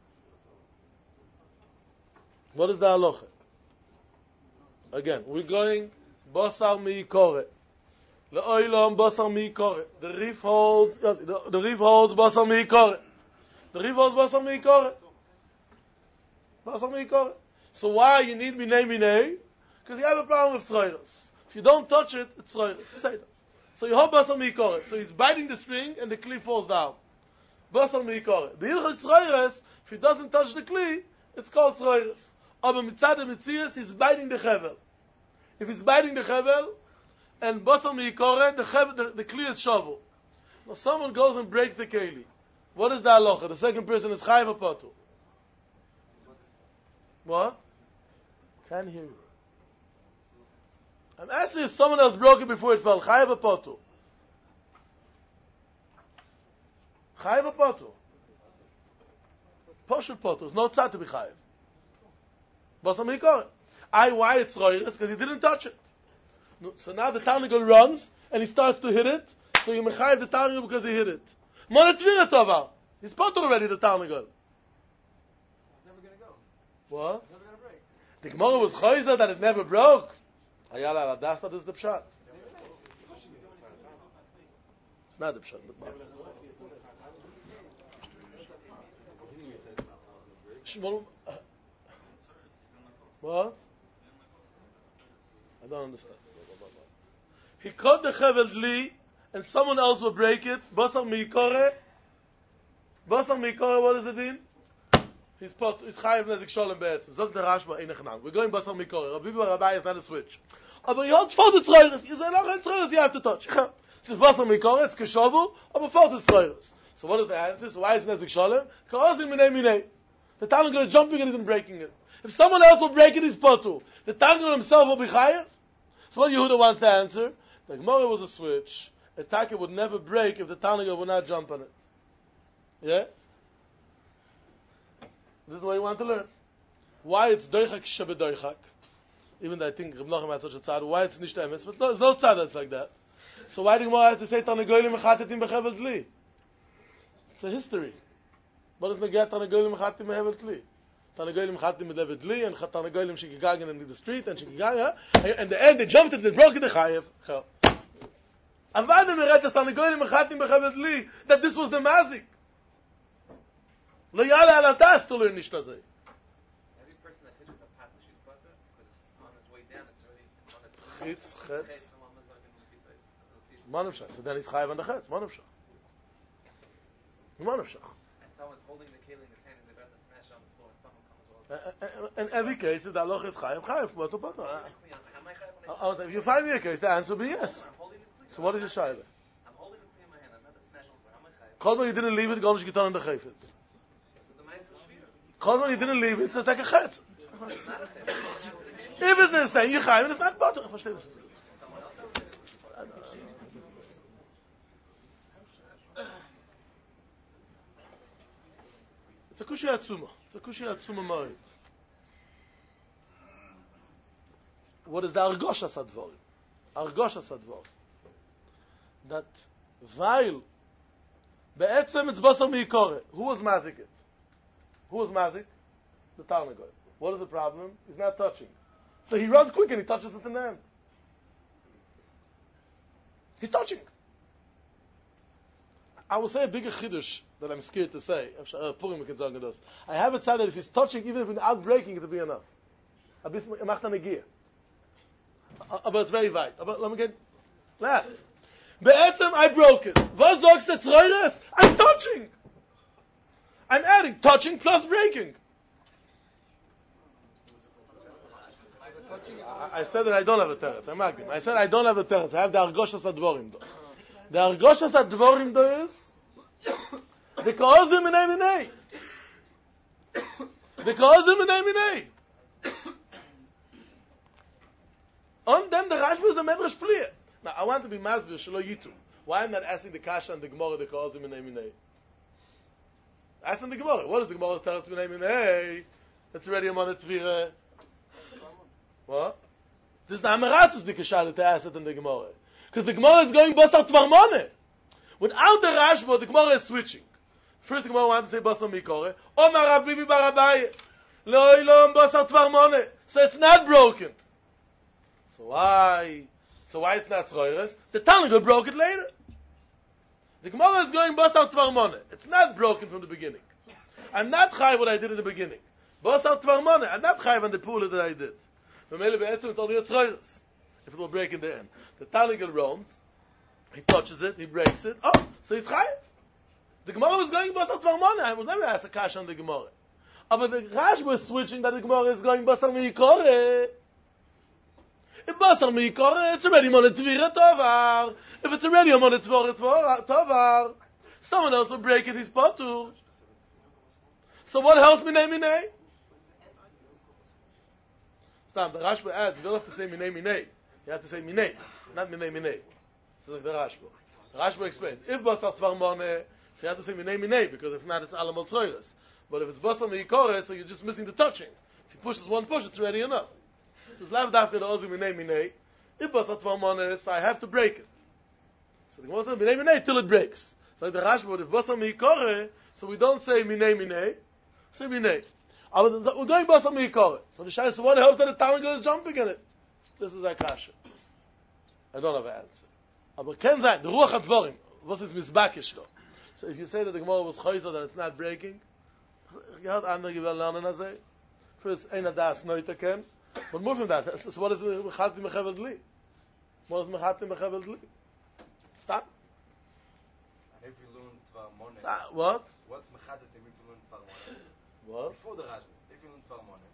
What is the halacha? Again, we're going Basar Meikore. Le'olam Basar Meikore. The Rif holds Basar Meikore. The Rif holds Basar Meikore. Basar Meikore. So why you need Minei Minei? Because you have a problem with Tzroiris. If you don't touch it, it's Tzroiris. So you hold Basar Meikore. So he's biting the string and the Kli falls down. Basar Meikore. The Hilchot Tzroiris, if he doesn't touch the Kli, it's called Tzroiris. Aber mitzad Metzias, he's biting the Chevel. If he's biting the Chevel, and Basar Meikore, the Kli is shovel. Now someone goes and breaks the Keli. What is the halacha? The second person is Chayev Apotu. What? Can't hear you. I'm asking if someone else broke it before it fell. Chayev Apotu. Chayev Apotu. Poshut Potu. There's no tzad to be Chayev. Basar Meikore. Why it's Tzroiris? Because he didn't touch it. So now the Tarnagol runs and he starts to hit it. So you mechayev the Tarnagol because he hit it. Monetvira Tovar. He's put already the Tarnagol. It's never going to go. What? It's never going to break. The Gemara was chayzer that it never broke. Ayala, that's not the pshat. It's not the pshat. Shmuel, what? I don't understand. He caught the Chevel Dli, and someone else will break it. Basar Mikore. Basar Mikore, what is the din? He's chayiv nezik sholem be'etzim. Zog the Rashba, ein echanam. We're going Basar Mikore. Rabbi Rabbi is not a switch. Aber he holds for the tzroiris. You say, no, tzroiris, you have to touch. Since Basar Mikore, it's keshovu, aber for the tzroiris. So what is the answer? So why is nezik sholem? Because in minei minei. The Tanakh is jumping it and breaking it. If someone else will break it, he's potu. The Tanakh himself will be chayiv. So what Yehuda wants to answer? The Gemara was a switch. A taka would never break if the Tanakh would not jump on it. Yeah? This is what you want to learn. Why it's doichak shebe doichak. Even though I think Reb Nachum had such a tzad. Why it's nicht emes. But no, there's no tzad that's like that. So why the Gemara has to say Tanagoyim mechatetim bechevel tli? It's a history. What does Negat Tanagoyim mechatetim bechevel tli? Tanagoyim mechatetim bechevel tli, and Tanagoyim shegegagen in the street, and shegegagen, and in the end they jumped it and broke it the chayev. Avad the Meretas Tanagoyim mechatetim bechevel tli, that this was the mazik. Lo yala ala tas to learn nicht azay. Every person that hits with a path that she's butter, because it's on its way down, it's already on its way. Chetz. Manavshach. So then he's chayav on the chetz. Manavshach. Manavshach. And someone's holding the keli in his hand and is about to smash on the floor, and someone comes as well. In every case, if the halacha is chayav, but Am I chayav when I if you find me a case, the answer will be yes. I'm holding the kli. So what is your shayla? I'm holding the kli in my hand. I'm about to smash on the floor. Am I chayav? Kol you didn't leave it, Gonish Gitan in the chayfetz. This is the ma'aseh shvira. Kol you didn't leave it, it's just like a chetz. It's not a chayav. If it's the same, you're chayav, and if not, but I verstehe das. Someone else has it. It's a kushya atzuma. It's a kushya atzuma ma'it. What is the argoshas advorim? Argoshas advorim. That while be'etzem it's basar mi'ikore. Who was mazik it? Who was mazik? The Tarnagol. What is the problem? He's not touching. So he runs quick and he touches it in the end. He's touching. I will say a bigger chiddush that I'm scared to say. Purim we can say this. I have it said that if he's touching, even if without breaking, it will be enough. But it's very wide. But let me get that. Be'etzem, I broke it. Was sagst du tzroires? I'm touching. I'm adding touching plus breaking. I said that I don't have a teretz. I'm arguing. I said I don't have a teretz. I have the argoshas advorim though. The argoshas advorim though is the kaozim minei minei. The kaozim minei minei. On them the Rashba is a medrash pliya. Now I want to be masbir shelo yitu. Why I'm not asking the kasha and the gemara the kaozim minei minei? Asking the gemara. What is the gemara's teretz minei minei? It's already a monetvira. What? This is the Amaratz's dikashal to ask it in the Gemara. Because the Gemara is going basar tvarmone. Without the Rashba, the Gemara is switching. First the Gemara wants to say basar mikore. Omar Rabbi Barabai. Loilom basar tvarmone. So it's not broken. So why it's not tzroires? The Tanakh broke it later. The Gemara is going basar tvarmone. It's not broken from the beginning. I'm not chayiv what I did in the beginning. Basar tvarmone. I'm not chayiv on the pula that I did. It's only a tzroires. If it will break in the end. The Tanakh roams, he touches it, he breaks it. Oh, so he's chayiv. The Gemara was going basar tvarmone. I was never asked a kash on the Gemara. But the Rash was switching that the Gemara is going basar mi'ikore. If basar mi'ikore, it's already monetvira tovar. If it's already a monetvira tovar, someone else will break it, he's potur. So what helps minei minei? Stop. The Rashba adds, you don't have to say minei minei. You have to say minei, not minei minei. This is like the Rashba. The Rashba explains, if basar tvarmone, so you have to say minei minei, because if not, it's alamot tzroires. But if it's basar mi'ikore, so you're just missing the touching. If you pushes one push, it's ready enough. So it's lav dafka the ozu minei minei. If basar tvarmone, so I have to break it. So the Gemara says minei minei till it breaks. So the Rashba, if basar meikore, so we don't say minei, we say minei. But we're going basar meikore. So the Shai, so what helps that the Talmud is jumping in it? This is a kasha. I don't have an answer. Aber ken sein, the Ruach HaDvorim, was is misbakish lo. So if you say that the Gemara was chayzer, that it's not breaking, gehad andere gewell lernen as a. First, einer das neute ken, but more than that, so what is mechat mechavel dli? What is mechat mechavel dli? Stop. And if you learn Tvar Moneh, What? what's mechadet if you learn Tvar Moneh? What? Before the Rashba, if you learn Tvar Moneh.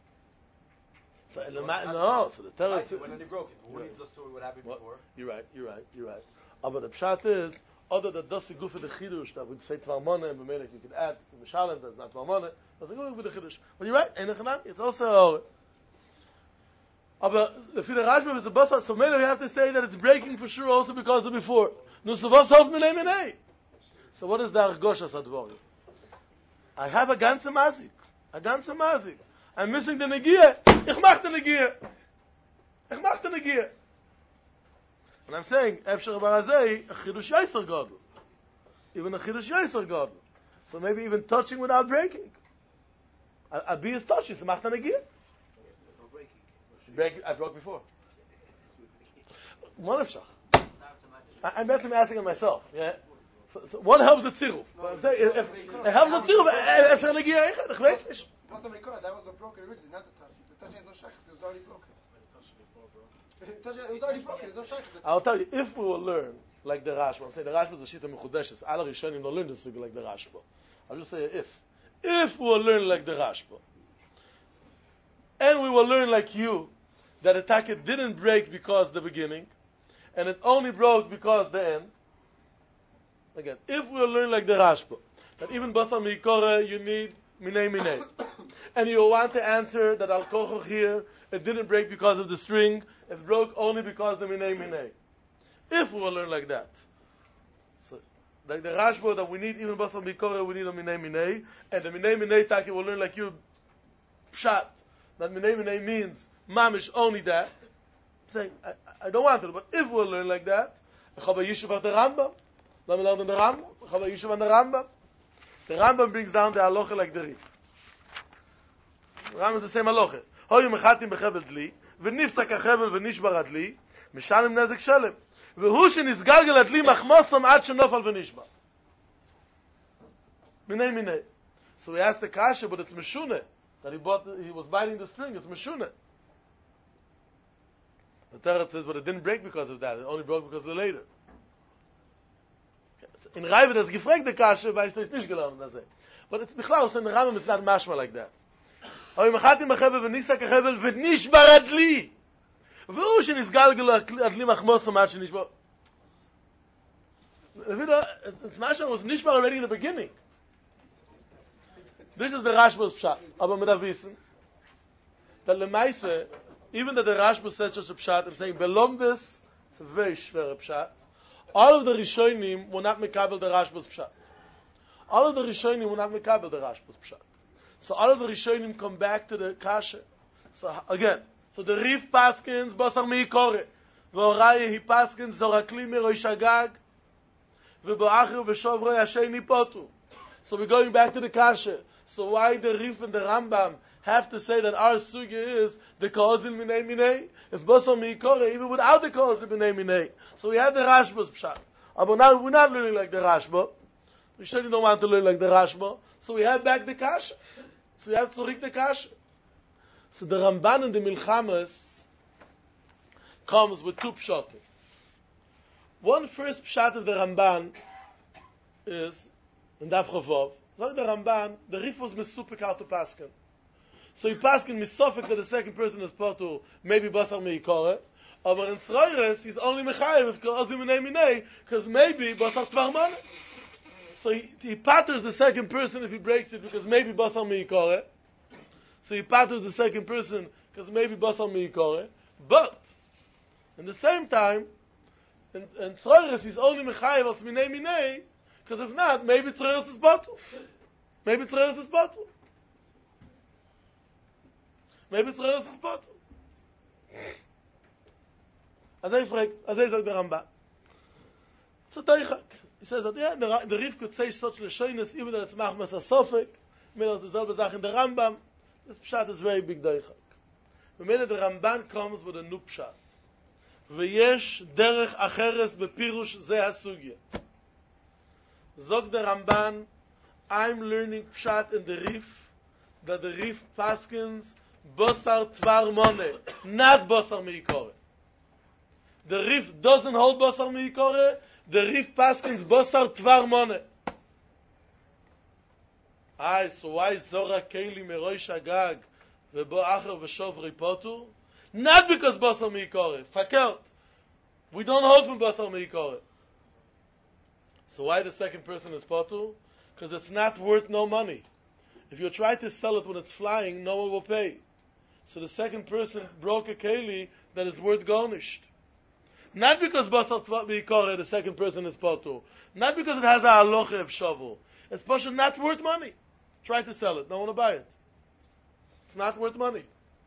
No, so the Torah... When they broke it, who needs the story what happened before? You're right. But the pshat is, other than das guf the chidush, that would say Tvar Moneh, and B'melech you could add, Mishalem, that's not Tvar Moneh, that's a good with the chidush. But you're right, it's also... But if the Rashba is a basar, so maybe we have to say that it's breaking for sure also because of before. No, so what's hof minei minei? So what is the argoshas advorim? I have a ganze mazik. I'm missing the negiah. Ich mach the negiah. And I'm saying, Efshar Barazei, a chidush yaiser gadol. Even a chidush yaiser gadol. So maybe even touching without breaking. A bee is touching, so mach the negiah. I broke before. One of shach. I'm better asking myself. Yeah. So what helps the tziruf? I'm saying, if it helps the tziruf, Efshar negiah eichad, ich weiß nicht. That was a broken originally, not the touch. The touch is no shach, it was already broken. It was already broken, there's no shach. I'll tell you, if we will learn like the Rashba, I'm saying the Rashba is a shita mechudeshes. All Rishonim don't learn this sugi like the Rashba. I'll just say if we will learn like the Rashba, and we will learn like you, that the taket didn't break because the beginning, and it only broke because the end. Again, if we will learn like the Rashba, that even basar meikore you need minei, and you want to answer that al kochoch here, it didn't break because of the string, it broke only because the minei. If we will learn like that, so like the Rashba that we need even basar meikore, we need a minei, and the minei taki will learn like you pshat that minei means mamish only that. I'm saying I don't want it, but if we'll learn like that, I have a yishuv at the Rambam. Let me learn in the Rambam. I have a yishuv on the Rambam. The Rambam brings down the halacha like the Rif. The Rambam is the same halacha. Hoyu mechatim bechevel dli, v'niftzak hachevel v'nishbar adli, mishalim nezek shalem. V'hu shenisgalgel adli machmosom ad shenofal v'nishbar. Minei. So we asked the kasha, but it's meshuneh. That he was biting the string, it's meshuneh. The Torah says, but it didn't break because of that. It only broke because of the later. In Raiva, there's gefragt the kasha, but it's nicht gelernt. But it's bichlal, so in the Rambam it's not mashma like that. Oy mechatim bechevel v'nisak hachevel v'nishbar adli. V'hu shenisgalgel adli machmosom ad shenishbar. It's mashma was nishbar already in the beginning. This is the Rashba's pshat. Aber mit wissen, that lemaise, even that the Rashba said such a pshat, I'm saying belomdes, it's a very schwere pshat. All of the Rishonim will not mekabel the Rashba's pshat. All of the Rishonim will not mekabel the Rashba's pshat. So all of the Rishonim come back to the kasha. So again, so the Rif paskins basar meikore, v'oraye he paskins zorakli mirosh agag, v'boachir v'shovroi hasheni potu. So we're going back to the kasha. So why the Rif and the Rambam have to say that our sugya is the kozil minei? If basar meikore, even without the kozil minei. So we had the Rashba's pshat. But now we're not learning like the Rashba. We surely don't want to learn like the Rashba. So we have back the kasha. So we have to read the kasha. So the Ramban and the Milchamas comes with two pshatim. One first pshat of the Ramban is in Daf Chavov. Like the Ramban, the Rif was misupik out to paskin. So he paskin misofik that the second person is potu, maybe basar meikore. But in Tzroires, he's only mechayev if kozim minei, because maybe basar tvar moneh. So he patters the second person if he breaks it because maybe basar meikore. So he patters the second person because maybe basar meikore. But in the same time, in Tzroires, he's only mechayev as minei, because if not, maybe Tzroires is bottle. Maybe Tzroires is bottle. Maybe Tzroires is bottle. As I frag, as I sagt der Rambam. It's a teichak. He says that, the Rif could say such Lashonis, even that it's Machmas HaSofek, means the selbe Sache in the Rambam. This Pshat is very big Deichak. The minute the Ramban comes with a new Pshat. V'yesh derech acheres bepirush ze hasugya. Zog the Ramban, I'm learning Pshat in the Rif, that the Rif paskins Bosar Tvar Mone, not Bosar Meikore. The Rif doesn't hold Bosar Meikore, the Rif paskins Bosar Tvar Mone. So why Zora Keli Meroish Agag Vebo Acher V'Shovri Potur? Not because Bosar Meikore. Fakert. We don't hold from Bosar Meikore. So why the second person is Potur? Because it's not worth no money. If you try to sell it when it's flying, no one will pay. So the second person broke a keli that is worth garnished. Not because Basar Meikore, the second person is Potur. Not because it has a halacha of shovel. It's Pasha not worth money. Try to sell it. No one will buy it. It's not worth money.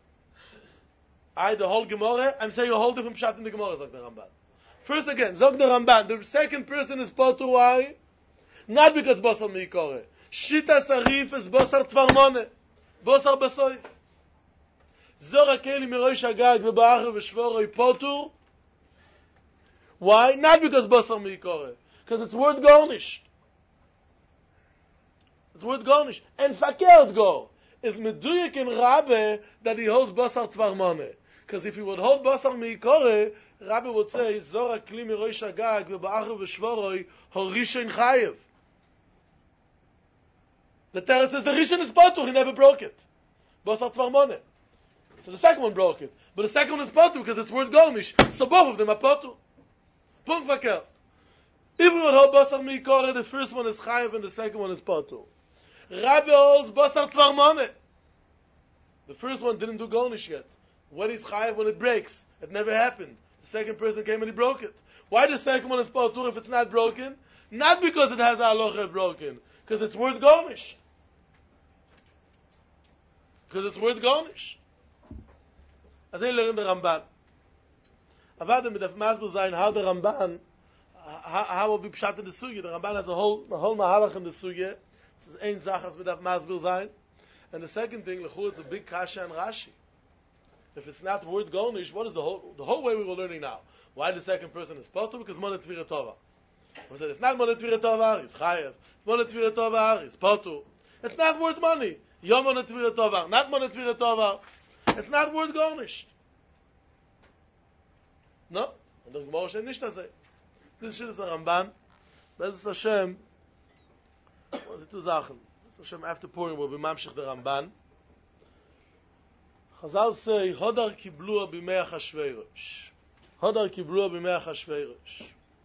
The whole Gemara, I'm saying a whole different pshat in the Gemara, Zog the Ramban. First again, Zog the Ramban, the second person is Potur, why? Not because Basar Meikore. Shita Sarif is Basar Tvarmone. Basar Basoif. Zora Keli Miroish Agag V'Ba'acher V'Shvoroi Potur. Why? Not because Basar Meikore. Because it's worth garnished. It's worth garnished. And Fakert go. Is Meduyik in Rabbe that he holds Basar Tvarmone. Because if he would hold Basar Meikore, Rabbe would say, Zora Keli Miroish Agag V'Ba'acher V'Shvoroi Horishin Chayev. The Teretz says the Rishon is Potur, he never broke it. Basar Tvarmone. So the second one broke it. But the second one is Potur because it's word garnish. So both of them are Potur. Punkt Vaker. If we would hold Basar Meikore, the first one is Chayev and the second one is Potur. Rabbi holds Basar Tvarmone. The first one didn't do garnish yet. When is Chayev? When it breaks. It never happened. The second person came and he broke it. Why the second one is Potur if it's not broken? Not because it has a halacha broken. Because it's word garnish. Because it's word garnish. As I learned the Ramban. Avadem mit Masber sein, how the Ramban, how will be pshat in the Sugya. The Ramban has a whole mahalach in the Sugya. This is ein Zachas mit Masber sein. And the second thing, Lechur, it's a big kasha and Rashi. If it's not word garnish, what is the whole way we were learning now? Why the second person is Potur? Because Monet Tvira Tova. We said, it's not Monet Tvira Tova, it's Chayev. Monet Tvira Tova, it's Potur. It's not worth money. Yom Monet Tvira Tova, not Monet Tvira Tova. It's not worth garnished. No? Und der Gemara steht nicht das. Das ist der Ramban. Das ist Hashem. Was sind die Sachen? Das ist Hashem after Purim, wo wir mamshich der Ramban. Chazal say, Hodar kiblua b'mei Achashverosh. Hodar kiblua b'mei Achashverosh.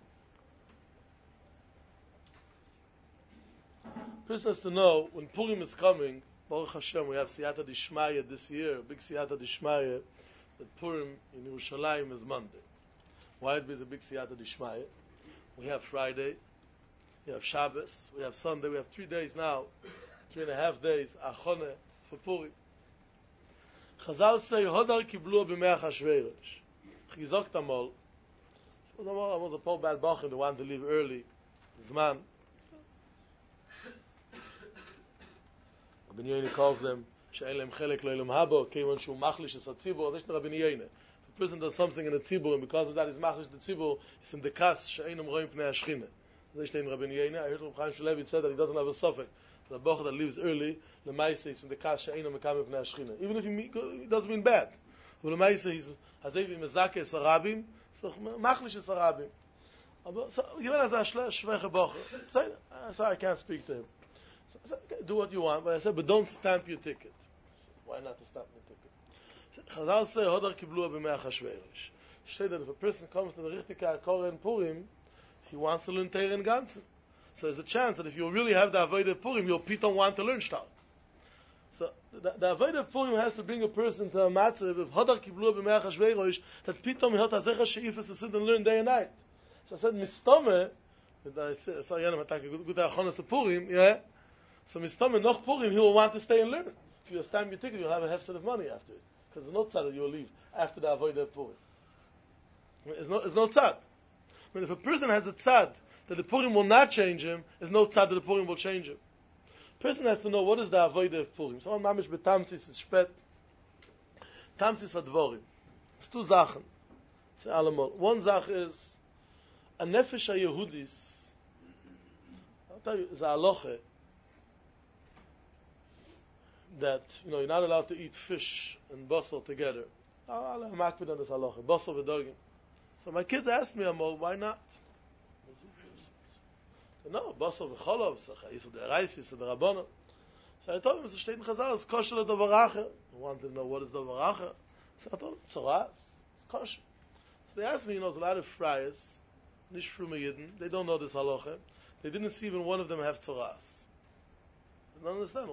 Person has to know, when Purim is coming, Baruch Hashem, we have Siyata Dishmaya this year, big Siyata Dishmaya, that Purim in Yerushalayim is Monday. Why it is a big Siyata Dishmaya? We have Friday, we have Shabbos, we have Sunday, we have 3 days now, 3.5 days, Achone, for Purim. Chazal say, Hodar kiblu b'mei Achashverosh. Chizok tamol. I was a poor bad bachim, the one to leave early. Zman. Rabbi Yoina calls them she'en lehem chelek lo elam habo, keivan shu machlish es hatzibur. That's not Rabbi Yoina. If a person does something in the tzibur, and because of that is machlish the tzibur, it's in the kas she'en roim pnei hashchina. That's not Rabbi Yoina. I heard Rabbi Chaim Shalevi said that he doesn't have a sofek. The bocher that leaves early, the ma'aseh is from the kas she'en mekam pnei hashchina. Even if he doesn't mean bad. But the ma'aseh is hazevi mezake es harabim, so machlish es harabim. Given as a shveche bocher. Sorry, I can't speak to him. So, okay, do what you want, but I said, but don't stamp your ticket. Why not to stamp your ticket? Chazal say, Hodar kiblua b'mei Achashverosh. Say that if a person comes to the Richtika Akora in Purim, he wants to learn Teir in Ganzen. So there's a chance that if you really have the Avodah of Purim, you'll don't want to learn Shtar. So the Avodah of Purim has to bring a person to a matzav of Hodar kiblua b'mei Achashverosh, that pitom he hot hazecha she'ifas to sit and learn day and night. So I said, Mistome, I saw Yanim attack a good achonas to Purim, yeah? So Mistame noch Purim, he will want to stay and learn. If you stamp your ticket, you'll have a hefset of money after it. Because there's no tzad that you'll leave after the avodah of Purim. It's no tzad. I mean, if a person has a tzad that the Purim will not change him, is no tzad that the Purim will change him. Person has to know what is the avodah of Purim. Someone mamish betamtzis is spet. Tamtzis advorim. It's two Sachen. Say allemal. One Sach is a nefesh ha-Yehudis. I'll tell you, it's a halacha that, you're not allowed to eat fish and basal together. I'm makbid on this halacha. Basal v'dogim. So my kids asked me, Amol, why not? No, basal v'cholov, Yisod Erais, Yisod Rabbanon. So I told him, it's a state in Chazal, it's kosher le dovaracha. I wanted to know what is dovaracha. So I told him, tzoras, it's kosher. So they asked me, there's a lot of friars, nish from Yidden, they don't know this halacha. They didn't see even one of them have tzoras. They don't understand.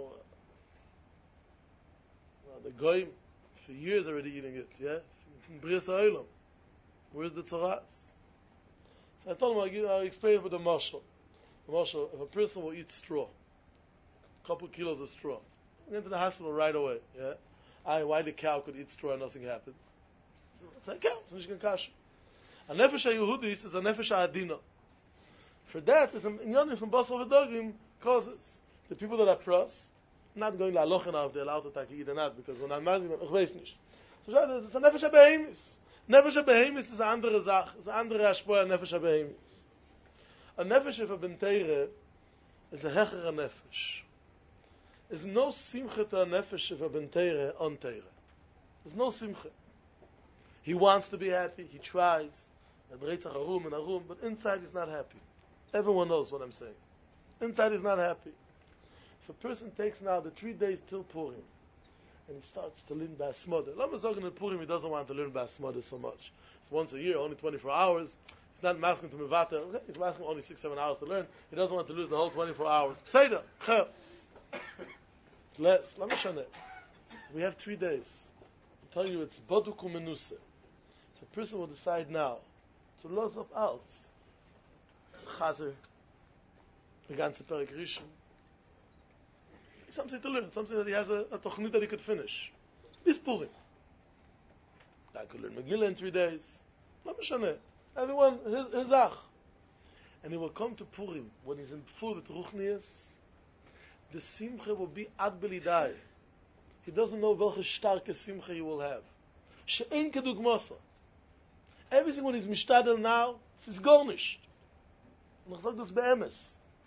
The goyim, for years already eating it, yeah? From Bris HaOlam. Where's the tzoras? So I told him, I'll explain it with the marshal. The marshal, if a person will eat straw, a couple kilos of straw, get to the hospital right away, yeah? Why the cow could eat straw and nothing happens? So I say, cow, so nishkan kasha. A nefesh ha-Yehudis is a nefesh ha-Adina. For that, it's an inyanim from basal v'dogim causes. The people that are pros, not going la lochen if they're allowed to take eat or not, because when I'm mazing them, ich weiß nicht. So it's a nefesh ha-Behemis. Nefesh ha-Behemis is a andere Sach, it's a andere Ashpoya nefesh ha-Behemis. A nefesh of a benteire is a hechere nefesh. There's no simcha to a nefesh of a benteire on teire. There's no simcha. He wants to be happy, he tries, but inside he's not happy. Everyone knows what I'm saying. Inside he's not happy. If a person takes now the 3 days till Purim, and he starts to learn Basmada. Lama Zogan in Purim, he doesn't want to learn Basmada so much. It's once a year, only 24 hours. He's not masking to Mivata. Okay, he's masking only 6-7 hours to learn. He doesn't want to lose the whole 24 hours. Pseida, Cher. Less. Lama Shane. We have 3 days. I'm telling you, it's Baduku Menuse. If a person will decide now to lose up else, Chazer, the ganze Perek Rishon, something to learn, something that he has a tochnit that he could finish. Bis Purim. I could learn Megillah in 3 days. Not Mishane. Everyone, his ach. And he will come to Purim, when he's in full with Ruchnias, the Simcha will be ad belidai. He doesn't know welche starke Simcha he will have. She'en kedugmasa. Everything when he's mishtadel now, it's garnished. And ich sage das be'emes.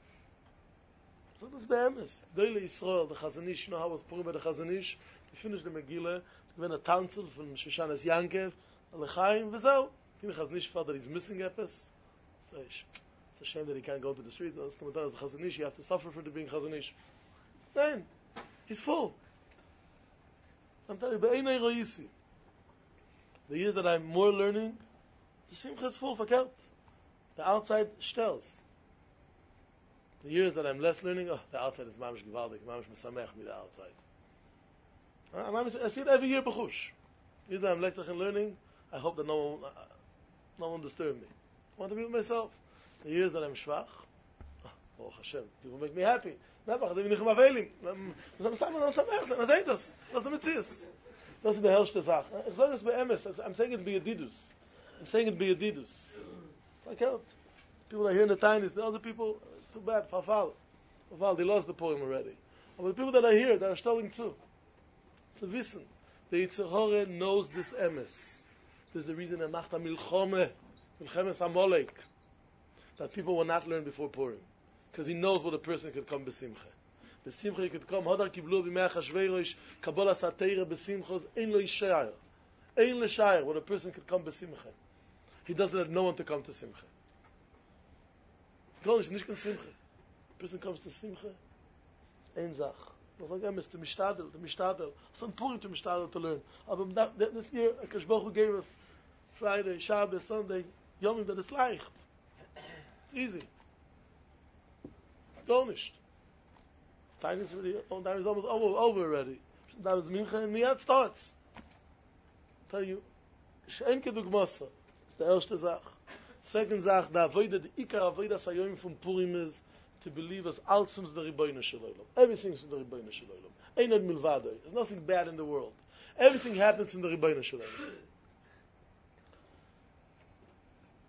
Das be'emes. Doyle Yisrael, the Chazanish, you know how it was Purim by the Chazanish? They finished the Megillah, they went a council from Shoshanas Yankev, Alechaim, v'zau. The Chazanish felt that he's missing epis. So it's a shame that he can't go to the streets. As a Chazanish, you have to suffer for being Chazanish. Man, he's full. I'm telling you, be'enei ro'isi. The years that I'm more learning, the Simcha is full, verkehrt. The outside stells. The years that I'm less learning, the outside is mamish gewaldig, mamish mesamech me the outside. I see it every year b'chush. Years that I'm lecturing and learning, I hope that no one disturb me. I want to be with myself. The years that I'm schwach, Baruch Hashem, people make me happy. Nebach, ich bin nicht mehr wähling. I'm saying das. Das ist der Metzies. Das ist die herrschste Sache. Ich sage es bei Emes, I'm saying it by Yedidus. I'm saying it by Yedidus. Like out. People are here in the tinies, the other people, too bad, Fafal, they lost the poem already. But the people that are here, that are stealing too. So listen, the Yetzer Hara knows this Emes. This is the reason that Macht HaMilchome, Milchemes HaMolek, that people will not learn before Purim. Because he knows what a person could come besimcha. Besimcha he could come, Hadar Kiblu B'mei HaShveirosh, Kabbalah Satira Besimchos, Ein Lo Yishayar. Ein Lo Yishayar, what a person could come besimcha. He doesn't let no one to come to Simcha. Gar nicht kein Simcha. A person comes to Simcha, ein Zach. Das like Emes, to Mishtadel. Some Purim to Mishtadel to learn. But this year, Akash Baruch Hu gave us Friday, Shabbos, Sunday, Yomim that is leicht. It's easy. It's gar nicht. Time is almost over already. That was Mincha and Miyad starts. I tell you, She'en kedugmasa. The erste Sach. Second Sach, the avoida, the ikar avoida sayoim from Purim is to believe as alzum's the Ribono Shel Olam. Everything's from the Ribono Shel Olam. Ein od milvado. There's nothing bad in the world. Everything happens from the Ribono Shel Olam.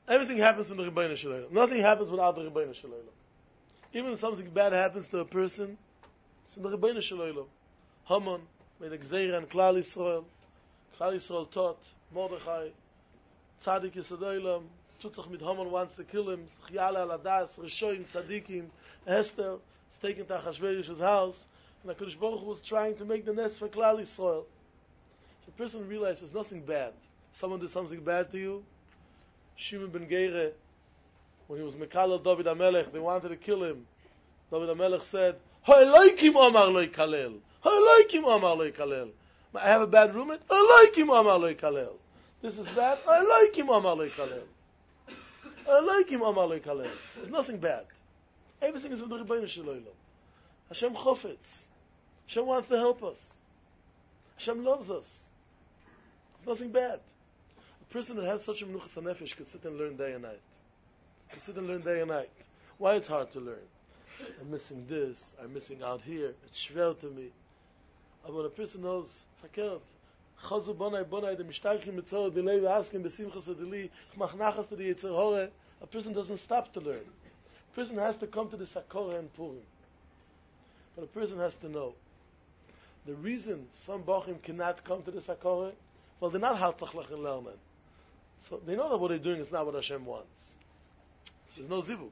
Everything happens from the Rebbeinu Shalom. Nothing happens without the Rebbeinu Shalom. Even if something bad happens to a person, it's from the Rebbeinu Shalom. Haman made a gzeira and Klal Yisrael. Klal Yisrael taught Mordechai, Tzadik Yisadoilam, Tutzach mit Haman wants to kill him. Chyala Aladas, Rishoim, Tzadikim, Esther is taken to Achashverosh's house, and HaKadosh Baruch Hu was trying to make the nest for Klal Yisrael. If a person realizes nothing bad, someone did something bad to you, Shimon ben Geire, when he was Mekalel David HaMelech, they wanted to kill him. David HaMelech said, Ha'eloikim Omar lo yikalel. Ha'eloikim Omar lo yikalel. I have a bad roommate? Ha'eloikim Omar lo yikalel. This is bad? Ha'eloikim Omar lo yikalel. Ha'eloikim Omar lo yikalel. There's nothing bad. Everything is with the Rebbeinu Shalom. Hashem chofetz. Hashem wants to help us. Hashem loves us. There's nothing bad. A person that has such a menuchas hanefesh could sit and learn day and night. Could sit and learn day and night. Why it's hard to learn? I'm missing this. I'm missing out here. It's schwer to me. But when a person knows, fakert, chazu bonai, the mishtarchim mitzorah delay v'askim besimchas adeli, machnachas to the yetzer hore, a person doesn't stop to learn. A person has to come to the Sakora and Purim. But a person has to know the reason some Bachim cannot come to the Sakora, well, they're not hartzach and lernen. So they know that what they're doing is not what Hashem wants. So there's no zivuk.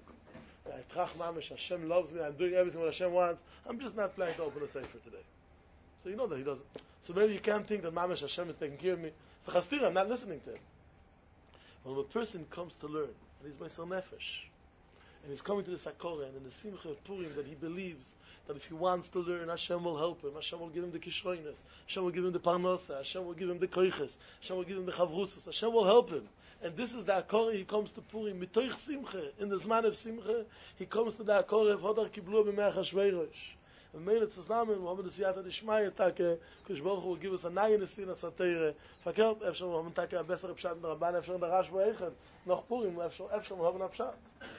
Hashem loves me, I'm doing everything what Hashem wants, I'm just not planning to open a sefer today. So you know that He doesn't. So maybe you can't think that Mamash Hashem is taking care of me. It's the chastira, I'm not listening to Him. When a person comes to learn, and he's Meiser Nefesh, and he's coming to the Sakora, and in the Simcha of Purim, that he believes that if he wants to learn, Hashem will help him, Hashem will give him the Kishroines, Hashem will give him the Parnosa, Hashem will give him the Koiches, Hashem will give him the Chavrusas, Hashem will help him. And this is the Akora, he comes to Purim, Mitoich Simcha, in the Zman of Simcha, he comes to the Akora of Hodar Kiblu B'mei Achashverosh. And Meile Tzaznamen, we have the Siyata Dishmaya, Take, Kosh Baruch Hu will give us a Nayin Nesin Asatire, Fakert, Efsham, we have a Beser Pshat in the Rabban, Efsham, the Rash B'Eichen, Noch Purim, Efsham, we have a Pshat.